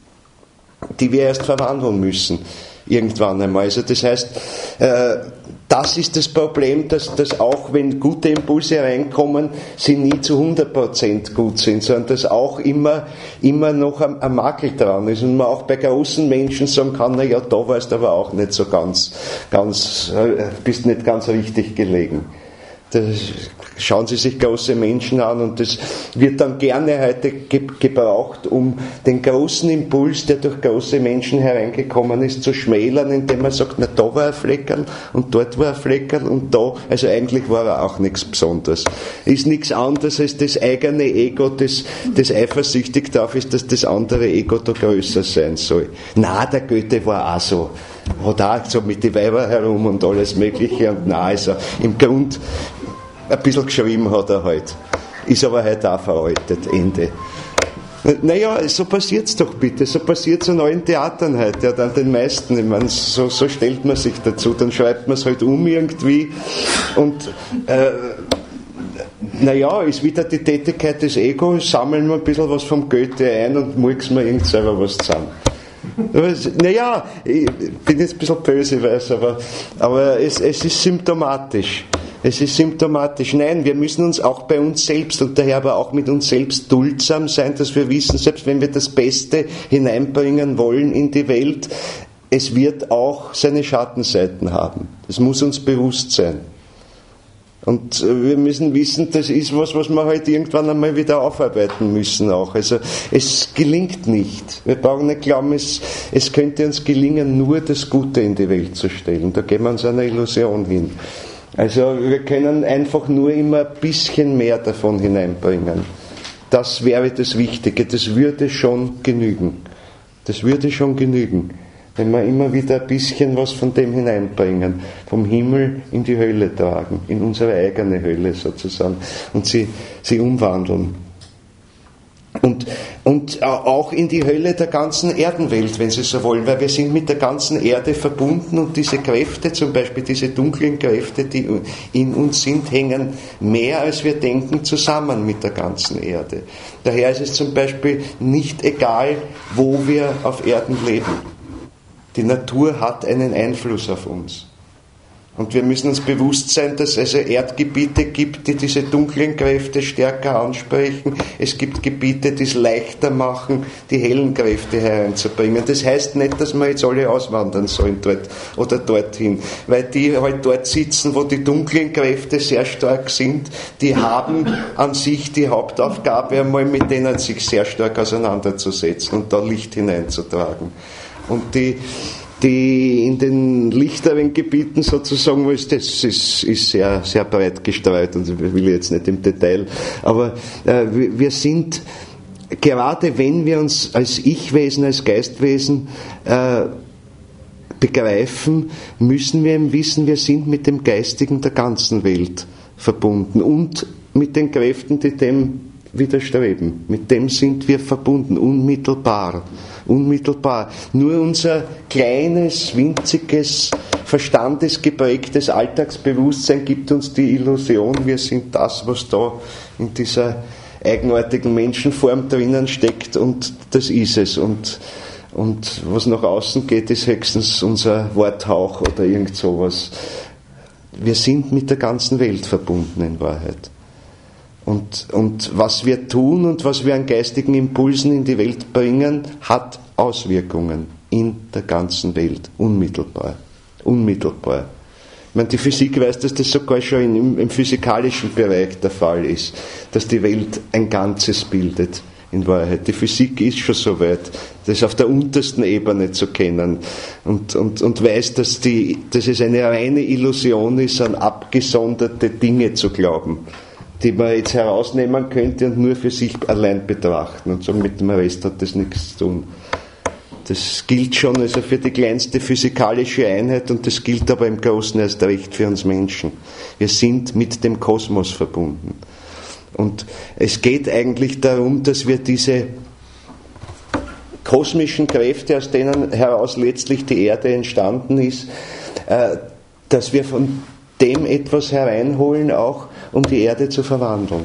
die wir erst verwandeln müssen, irgendwann einmal. Also das heißt, das ist das Problem, dass auch wenn gute Impulse reinkommen, sie nie zu 100% gut sind, sondern dass auch immer noch ein Makel dran ist und man auch bei großen Menschen sagen kann, na ja, da warst du aber auch nicht so ganz, bist nicht ganz richtig gelegen. Das schauen Sie sich große Menschen an und das wird dann gerne heute gebraucht, um den großen Impuls, der durch große Menschen hereingekommen ist, zu schmälern, indem man sagt, na da war ein Fleckerl und dort war ein Fleckerl und da, also eigentlich war er auch nichts Besonderes. Ist nichts anderes als das eigene Ego, das eifersüchtig darauf ist, dass das andere Ego da größer sein soll. Na, der Goethe war auch so. Hat auch so mit den Weibern herum und alles Mögliche und na, also im Grund ein bisschen geschrieben hat er halt. Ist aber heute auch veraltet, Ende. Naja, so passiert's doch bitte, so passiert's an allen Theatern heute, ja, an den meisten, ich meine, so stellt man sich dazu, dann schreibt man es halt um irgendwie und naja, ist wieder die Tätigkeit des Egos, sammeln wir ein bisschen was vom Goethe ein und murksen wir irgend selber was zusammen. Naja, ich bin jetzt ein bisschen böse, weiß, aber es ist symptomatisch. Es ist symptomatisch. Nein, wir müssen uns auch bei uns selbst und daher aber auch mit uns selbst duldsam sein, dass wir wissen, selbst wenn wir das Beste hineinbringen wollen in die Welt, es wird auch seine Schattenseiten haben. Das muss uns bewusst sein. Und wir müssen wissen, das ist was wir halt irgendwann einmal wieder aufarbeiten müssen auch. Also es gelingt nicht. Wir brauchen nicht glauben, es könnte uns gelingen, nur das Gute in die Welt zu stellen. Da gehen wir uns einer Illusion hin. Also wir können einfach nur immer ein bisschen mehr davon hineinbringen. Das wäre das Wichtige, das würde schon genügen. Das würde schon genügen, wenn wir immer wieder ein bisschen was von dem hineinbringen, vom Himmel in die Hölle tragen, in unsere eigene Hölle sozusagen, und sie umwandeln. Und auch in die Hölle der ganzen Erdenwelt, wenn Sie so wollen, weil wir sind mit der ganzen Erde verbunden und diese Kräfte, zum Beispiel diese dunklen Kräfte, die in uns sind, hängen mehr als wir denken zusammen mit der ganzen Erde. Daher ist es zum Beispiel nicht egal, wo wir auf Erden leben. Die Natur hat einen Einfluss auf uns. Und wir müssen uns bewusst sein, dass es Erdgebiete gibt, die diese dunklen Kräfte stärker ansprechen. Es gibt Gebiete, die es leichter machen, die hellen Kräfte hereinzubringen. Das heißt nicht, dass wir jetzt alle auswandern sollen dort oder dorthin, weil die halt dort sitzen, wo die dunklen Kräfte sehr stark sind. Die haben an sich die Hauptaufgabe, einmal mit denen sich sehr stark auseinanderzusetzen und da Licht hineinzutragen. Und die in den lichteren Gebieten sozusagen, das ist sehr, sehr breit gestreut und ich will jetzt nicht im Detail, aber wir sind, gerade wenn wir uns als Ich-Wesen, als Geistwesen begreifen, müssen wir eben wissen, wir sind mit dem Geistigen der ganzen Welt verbunden und mit den Kräften, die dem widerstreben. Mit dem sind wir verbunden, unmittelbar. Nur unser kleines, winziges, verstandesgeprägtes Alltagsbewusstsein gibt uns die Illusion, wir sind das, was da in dieser eigenartigen Menschenform drinnen steckt, und das ist es. Und was nach außen geht, ist höchstens unser Worthauch oder irgend sowas. Wir sind mit der ganzen Welt verbunden in Wahrheit. Und was wir tun und was wir an geistigen Impulsen in die Welt bringen, hat Auswirkungen in der ganzen Welt, unmittelbar. Ich meine, die Physik weiß, dass das sogar schon im physikalischen Bereich der Fall ist, dass die Welt ein Ganzes bildet, in Wahrheit. Die Physik ist schon so weit, das auf der untersten Ebene zu kennen und weiß, dass es eine reine Illusion ist, an abgesonderte Dinge zu glauben, die man jetzt herausnehmen könnte und nur für sich allein betrachten und sagen, mit dem Rest hat das nichts zu tun. Das gilt schon also für die kleinste physikalische Einheit und das gilt aber im Großen erst recht für uns Menschen. Wir sind mit dem Kosmos verbunden. Und es geht eigentlich darum, dass wir diese kosmischen Kräfte, aus denen heraus letztlich die Erde entstanden ist, dass wir von dem etwas hereinholen, auch um die Erde zu verwandeln.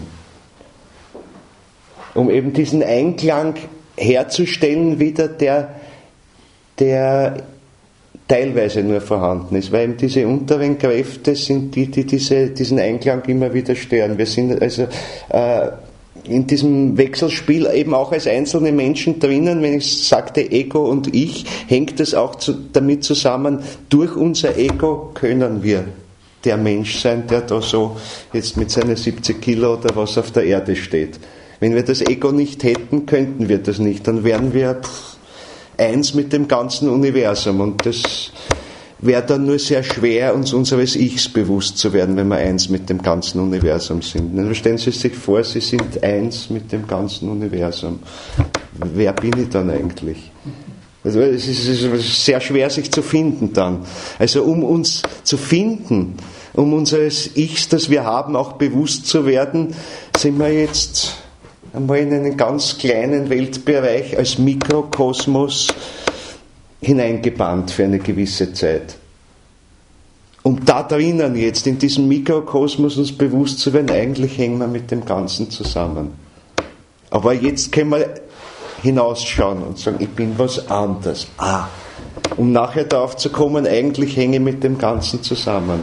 Um eben diesen Einklang herzustellen wieder, der teilweise nur vorhanden ist, weil eben diese unteren Kräfte sind die diesen Einklang immer wieder stören. Wir sind also in diesem Wechselspiel eben auch als einzelne Menschen drinnen. Wenn ich sagte Ego und Ich, hängt das auch damit zusammen, durch unser Ego können wir der Mensch sein, der da so jetzt mit seinen 70 Kilo oder was auf der Erde steht. Wenn wir das Ego nicht hätten, könnten wir das nicht. Dann wären wir eins mit dem ganzen Universum, und das wäre dann nur sehr schwer, uns unseres Ichs bewusst zu werden, wenn wir eins mit dem ganzen Universum sind. Dann stellen Sie sich vor, Sie sind eins mit dem ganzen Universum. Wer bin ich dann eigentlich? Also es ist sehr schwer, sich zu finden dann. Also um uns zu finden, um unseres Ichs, das wir haben, auch bewusst zu werden, sind wir jetzt einmal in einen ganz kleinen Weltbereich als Mikrokosmos hineingebannt für eine gewisse Zeit. Um da drinnen jetzt, in diesem Mikrokosmos, uns bewusst zu werden, eigentlich hängen wir mit dem Ganzen zusammen. Aber jetzt können wir hinausschauen und sagen, ich bin was anderes. Um nachher darauf zu kommen, eigentlich hänge ich mit dem Ganzen zusammen.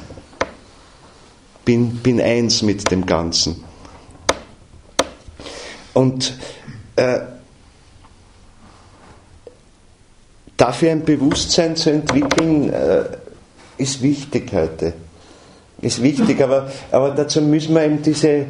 Bin eins mit dem Ganzen. Und dafür ein Bewusstsein zu entwickeln, ist wichtig heute. Ist wichtig, aber dazu müssen wir eben diese,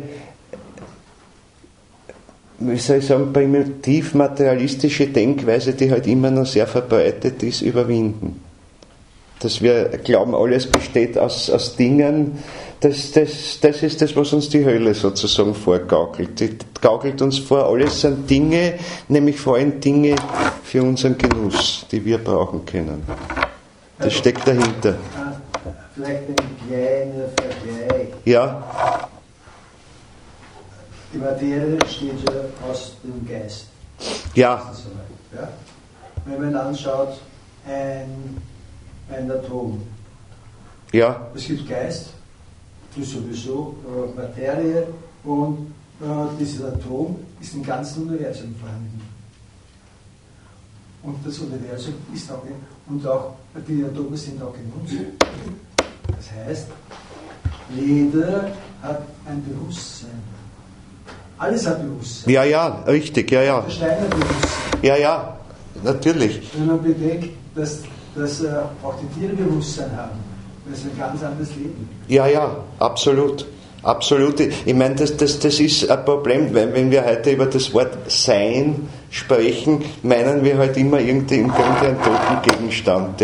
wie soll ich sagen, primitiv-materialistische Denkweise, die halt immer noch sehr verbreitet ist, überwinden. Dass wir glauben, alles besteht aus Dingen, das ist das, was uns die Hölle sozusagen vorgaukelt. Die gaukelt uns vor, alles sind Dinge, nämlich vor allem Dinge für unseren Genuss, die wir brauchen können. Das steckt dahinter. Vielleicht ein kleiner Vergleich. Ja. Die Materie steht ja aus dem Geist. Ja. Ja? Wenn man anschaut, ein Atom. Ja. Es gibt Geist, das ist sowieso Materie, und dieses Atom ist im ganzen Universum vorhanden. Und das Universum ist auch, und auch die Atome sind auch in uns. Das heißt, jeder hat ein Bewusstsein. Alles hat Bewusstsein. Ja, richtig, ja. Der Stein hat Bewusstsein. Ja, natürlich. Wenn man bedenkt, dass auch die Tiere Bewusstsein haben, das ist ein ganz anderes Leben. Ja, absolut. Absolut. Ich meine, das ist ein Problem, weil wenn wir heute über das Wort Sein sprechen, meinen wir halt immer irgendwie im Grunde einen toten Gegenstand,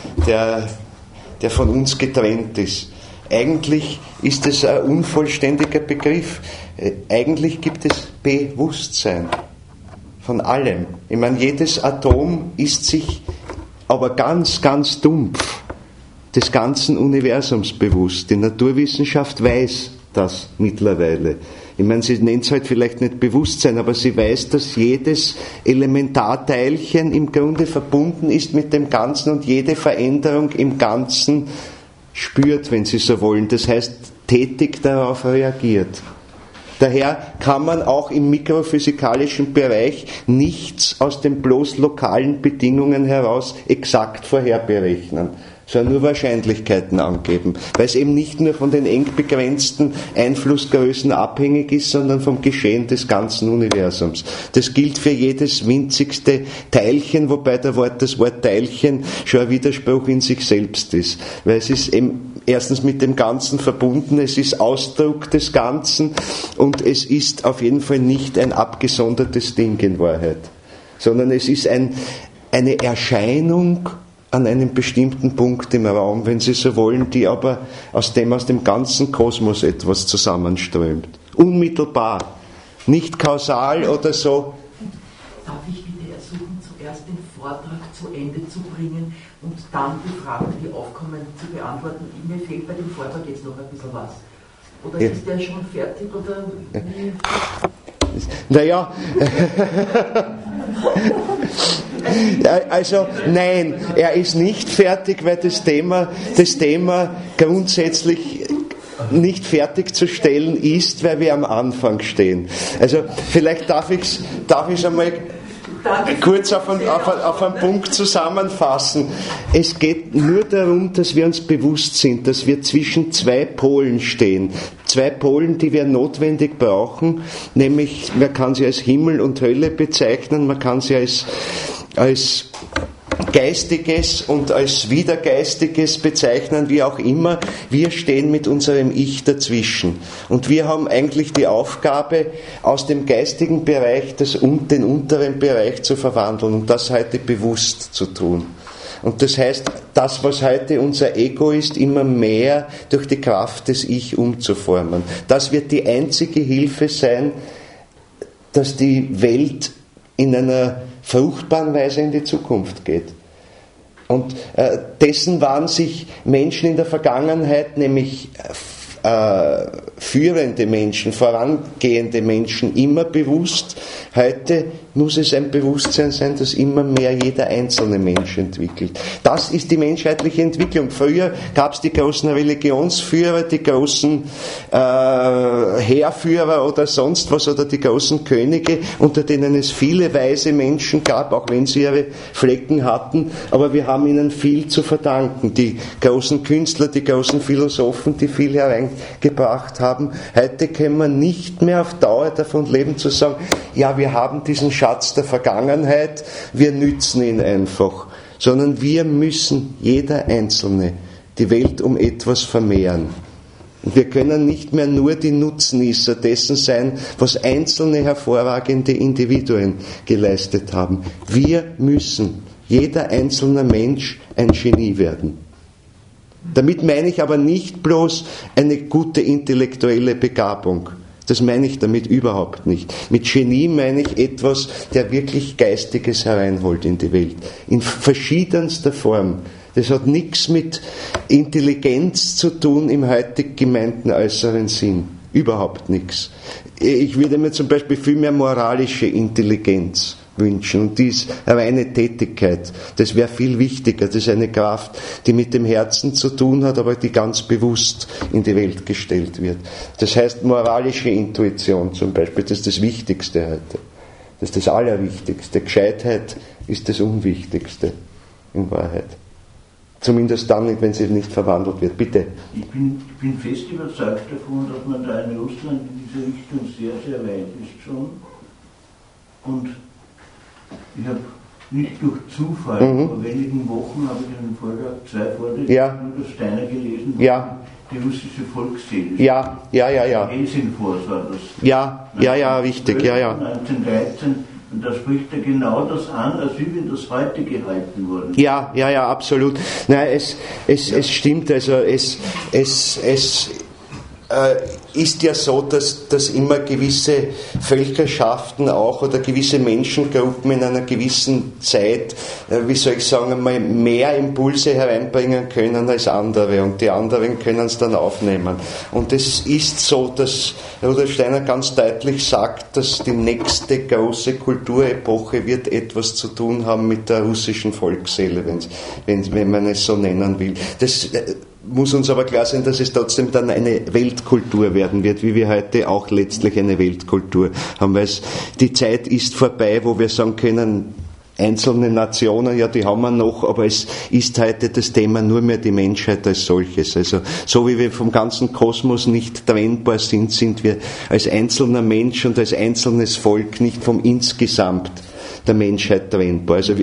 der von uns getrennt ist. Eigentlich ist es ein unvollständiger Begriff. Eigentlich gibt es Bewusstsein von allem. Ich meine, jedes Atom ist sich aber ganz, ganz dumpf des ganzen Universums bewusst. Die Naturwissenschaft weiß das mittlerweile. Ich meine, sie nennt es halt vielleicht nicht Bewusstsein, aber sie weiß, dass jedes Elementarteilchen im Grunde verbunden ist mit dem Ganzen und jede Veränderung im Ganzen spürt, wenn Sie so wollen. Das heißt, tätig darauf reagiert. Daher kann man auch im mikrophysikalischen Bereich nichts aus den bloß lokalen Bedingungen heraus exakt vorherberechnen, sondern nur Wahrscheinlichkeiten angeben, weil es eben nicht nur von den eng begrenzten Einflussgrößen abhängig ist, sondern vom Geschehen des ganzen Universums. Das gilt für jedes winzigste Teilchen, wobei das Wort Teilchen schon ein Widerspruch in sich selbst ist, weil es ist eben erstens mit dem Ganzen verbunden, es ist Ausdruck des Ganzen und es ist auf jeden Fall nicht ein abgesondertes Ding in Wahrheit, sondern es ist eine Erscheinung an einem bestimmten Punkt im Raum, wenn Sie so wollen, die aber aus dem ganzen Kosmos etwas zusammenströmt. Unmittelbar, nicht kausal oder so. Darf ich bitte ersuchen, zuerst den Vortrag zu Ende zu bringen und dann die Fragen, die aufkommen, zu beantworten? Mir fehlt bei dem Vortrag jetzt noch ein bisschen was. Oder ja. Ist der schon fertig? Oder Naja, also nein, er ist nicht fertig, weil das Thema grundsätzlich nicht fertigzustellen ist, weil wir am Anfang stehen. Also vielleicht darf ich es einmal kurz auf einen Punkt zusammenfassen. Es geht nur darum, dass wir uns bewusst sind, dass wir zwischen zwei Polen stehen. Zwei Polen, die wir notwendig brauchen, nämlich man kann sie als Himmel und Hölle bezeichnen, man kann sie als Geistiges und als Wiedergeistiges bezeichnen, wie auch immer. Wir stehen mit unserem Ich dazwischen. Und wir haben eigentlich die Aufgabe, aus dem geistigen Bereich den unteren Bereich zu verwandeln und das heute bewusst zu tun. Und das heißt, das, was heute unser Ego ist, immer mehr durch die Kraft des Ich umzuformen. Das wird die einzige Hilfe sein, dass die Welt in einer fruchtbaren Weise in die Zukunft geht. Und dessen waren sich Menschen in der Vergangenheit, nämlich führende Menschen, vorangehende Menschen, immer bewusst. Heute muss es ein Bewusstsein sein, das immer mehr jeder einzelne Mensch entwickelt. Das ist die menschheitliche Entwicklung. Früher gab es die großen Religionsführer, die großen Heerführer oder sonst was, oder die großen Könige, unter denen es viele weise Menschen gab, auch wenn sie ihre Flecken hatten, aber wir haben ihnen viel zu verdanken. Die großen Künstler, die großen Philosophen, die viel hereingebracht haben. Heute können wir nicht mehr auf Dauer davon leben, zu sagen, ja, wir haben diesen Schatz der Vergangenheit, wir nützen ihn einfach. Sondern wir müssen, jeder Einzelne, die Welt um etwas vermehren. Und wir können nicht mehr nur die Nutznießer dessen sein, was einzelne hervorragende Individuen geleistet haben. Wir müssen, jeder einzelne Mensch, ein Genie werden. Damit meine ich aber nicht bloß eine gute intellektuelle Begabung. Das meine ich damit überhaupt nicht. Mit Genie meine ich etwas, der wirklich Geistiges hereinholt in die Welt. In verschiedenster Form. Das hat nichts mit Intelligenz zu tun im heute gemeinten äußeren Sinn. Überhaupt nichts. Ich würde mir zum Beispiel viel mehr moralische Intelligenz wünschen. Und dies reine Tätigkeit, das wäre viel wichtiger. Das ist eine Kraft, die mit dem Herzen zu tun hat, aber die ganz bewusst in die Welt gestellt wird. Das heißt, moralische Intuition zum Beispiel, das ist das Wichtigste heute. Das ist das Allerwichtigste. Gescheitheit ist das Unwichtigste in Wahrheit. Zumindest dann nicht, wenn sie nicht verwandelt wird. Bitte. Ich bin fest überzeugt davon, dass man da in Russland in diese Richtung sehr, sehr weit ist schon. Und ich habe nicht durch Zufall, vor wenigen Wochen habe ich einen Vortrag, 2 Vorträge von Rudolf Steiner gelesen, die russische Volksseele. Helsingfors war das. Richtig, 1913, und da spricht er genau das an, als wenn das heute gehalten worden ist. Ja, absolut. Nein, es stimmt, also es ist ja so, dass immer gewisse Völkerschaften auch oder gewisse Menschengruppen in einer gewissen Zeit, wie soll ich sagen, einmal mehr Impulse hereinbringen können als andere und die anderen können es dann aufnehmen. Und es ist so, dass Rudolf Steiner ganz deutlich sagt, dass die nächste große Kulturepoche wird etwas zu tun haben mit der russischen Volksseele, wenn man es so nennen will. Das muss uns aber klar sein, dass es trotzdem dann eine Weltkultur werden wird, wie wir heute auch letztlich eine Weltkultur haben, weil die Zeit ist vorbei, wo wir sagen können, einzelne Nationen, ja, die haben wir noch, aber es ist heute das Thema nur mehr die Menschheit als solches. Also, so wie wir vom ganzen Kosmos nicht trennbar sind, sind wir als einzelner Mensch und als einzelnes Volk nicht vom Insgesamt der Menschheit trennbar. Also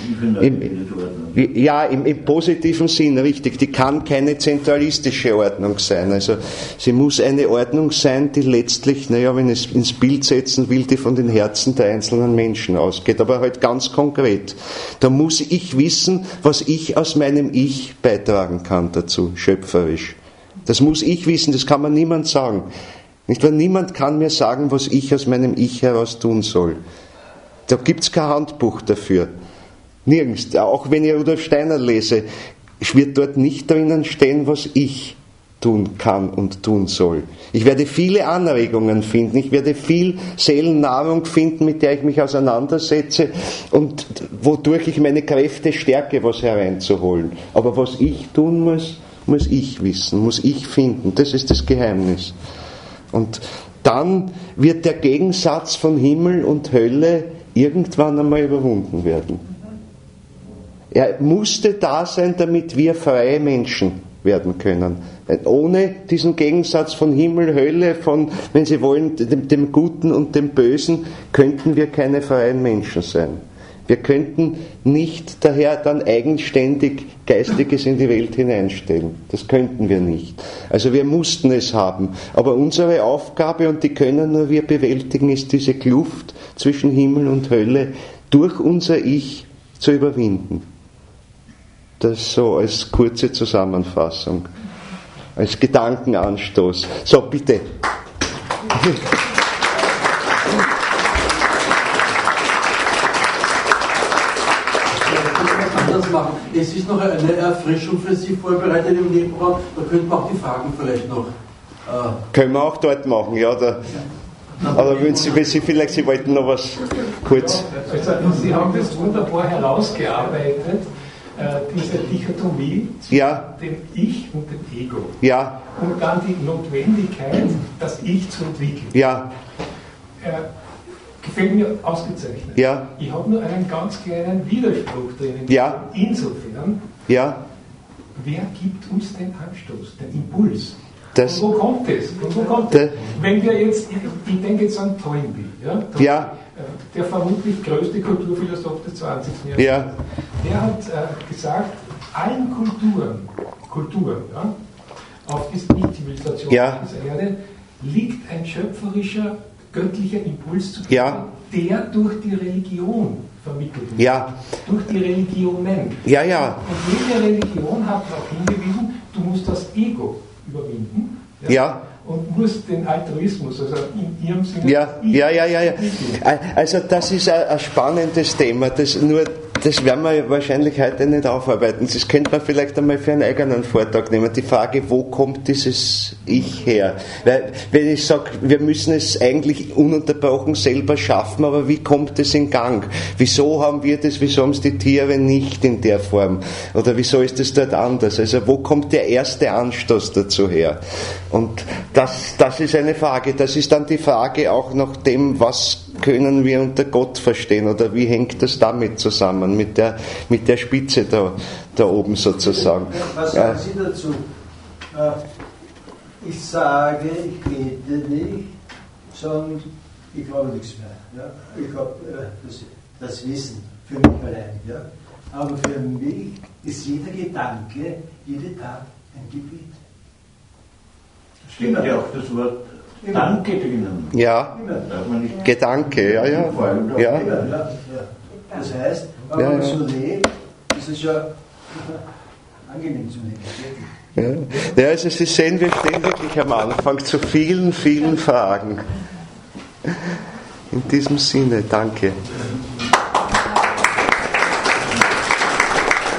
im positiven Sinn, richtig. Die kann keine zentralistische Ordnung sein. Also sie muss eine Ordnung sein, die letztlich, wenn ich es ins Bild setzen will, die von den Herzen der einzelnen Menschen ausgeht. Aber halt ganz konkret. Da muss ich wissen, was ich aus meinem Ich beitragen kann dazu, schöpferisch. Das muss ich wissen, das kann man niemand sagen. Nicht, weil niemand kann mir sagen, was ich aus meinem Ich heraus tun soll. Da gibt es kein Handbuch dafür. Nirgends. Auch wenn ich Rudolf Steiner lese, wird dort nicht drinnen stehen, was ich tun kann und tun soll. Ich werde viele Anregungen finden, ich werde viel Seelennahrung finden, mit der ich mich auseinandersetze und wodurch ich meine Kräfte stärke, was hereinzuholen. Aber was ich tun muss, muss ich wissen, muss ich finden. Das ist das Geheimnis. Und dann wird der Gegensatz von Himmel und Hölle irgendwann einmal überwunden werden. Er musste da sein, damit wir freie Menschen werden können. Ohne diesen Gegensatz von Himmel, Hölle, von, wenn Sie wollen, dem Guten und dem Bösen, könnten wir keine freien Menschen sein. Wir könnten nicht daher dann eigenständig Geistiges in die Welt hineinstellen. Das könnten wir nicht. Also wir mussten es haben. Aber unsere Aufgabe, und die können nur wir bewältigen, ist diese Kluft zwischen Himmel und Hölle durch unser Ich zu überwinden. Das so als kurze Zusammenfassung, als Gedankenanstoß. So, bitte. Machen. Es ist noch eine Erfrischung für Sie vorbereitet im Nebenraum, da könnten wir auch die Fragen vielleicht noch. Können wir auch dort machen, ja. Aber wenn Sie vielleicht, Sie wollten noch was kurz. Also, Sie haben das wunderbar herausgearbeitet, diese Dichotomie zwischen dem Ich und dem Ego. Ja. Und dann die Notwendigkeit, das Ich zu entwickeln. Ja. Gefällt mir ausgezeichnet. Ja. Ich habe nur einen ganz kleinen Widerspruch drinnen. Ja. Insofern, wer gibt uns den Anstoß, den Impuls? Das, und wo kommt es? Wenn wir jetzt, ich denke jetzt an Toynbee, der vermutlich größte Kulturphilosoph des 20. Jahrhunderts. Der hat gesagt, allen Kulturen auf dieser Nicht-Zivilisation dieser Erde liegt ein schöpferischer, göttlicher Impuls zu geben, der durch die Religion vermittelt wird. Durch die Religionen. Und jede Religion hat darauf hingewiesen, du musst das Ego überwinden. Und musst den Altruismus, also in ihrem Sinne. Also das ist ein spannendes Thema. Das werden wir wahrscheinlich heute nicht aufarbeiten. Das könnte man vielleicht einmal für einen eigenen Vortrag nehmen. Die Frage, wo kommt dieses Ich her? Weil, wenn ich sage, wir müssen es eigentlich ununterbrochen selber schaffen, aber wie kommt es in Gang? Wieso haben wir das, wieso haben es die Tiere nicht in der Form? Oder wieso ist es dort anders? Also wo kommt der erste Anstoß dazu her? Und das ist eine Frage. Das ist dann die Frage auch nach dem, was können wir unter Gott verstehen oder wie hängt das damit zusammen, mit der Spitze da oben sozusagen. Was sagen Sie dazu? Ich sage, ich bete nicht, sondern ich glaube nichts mehr. Ja? Ich habe das Wissen für mich allein. Ja? Aber für mich ist jeder Gedanke, jede Tat ein Gebet. Stimmt ja auch das Wort Danke drinnen. Ja, Gedanke, ja. Das heißt, wenn man so lebt, ist es ja angenehm zu leben. Ja, also Sie sehen, wir stehen wirklich am Anfang zu vielen, vielen Fragen. In diesem Sinne, danke.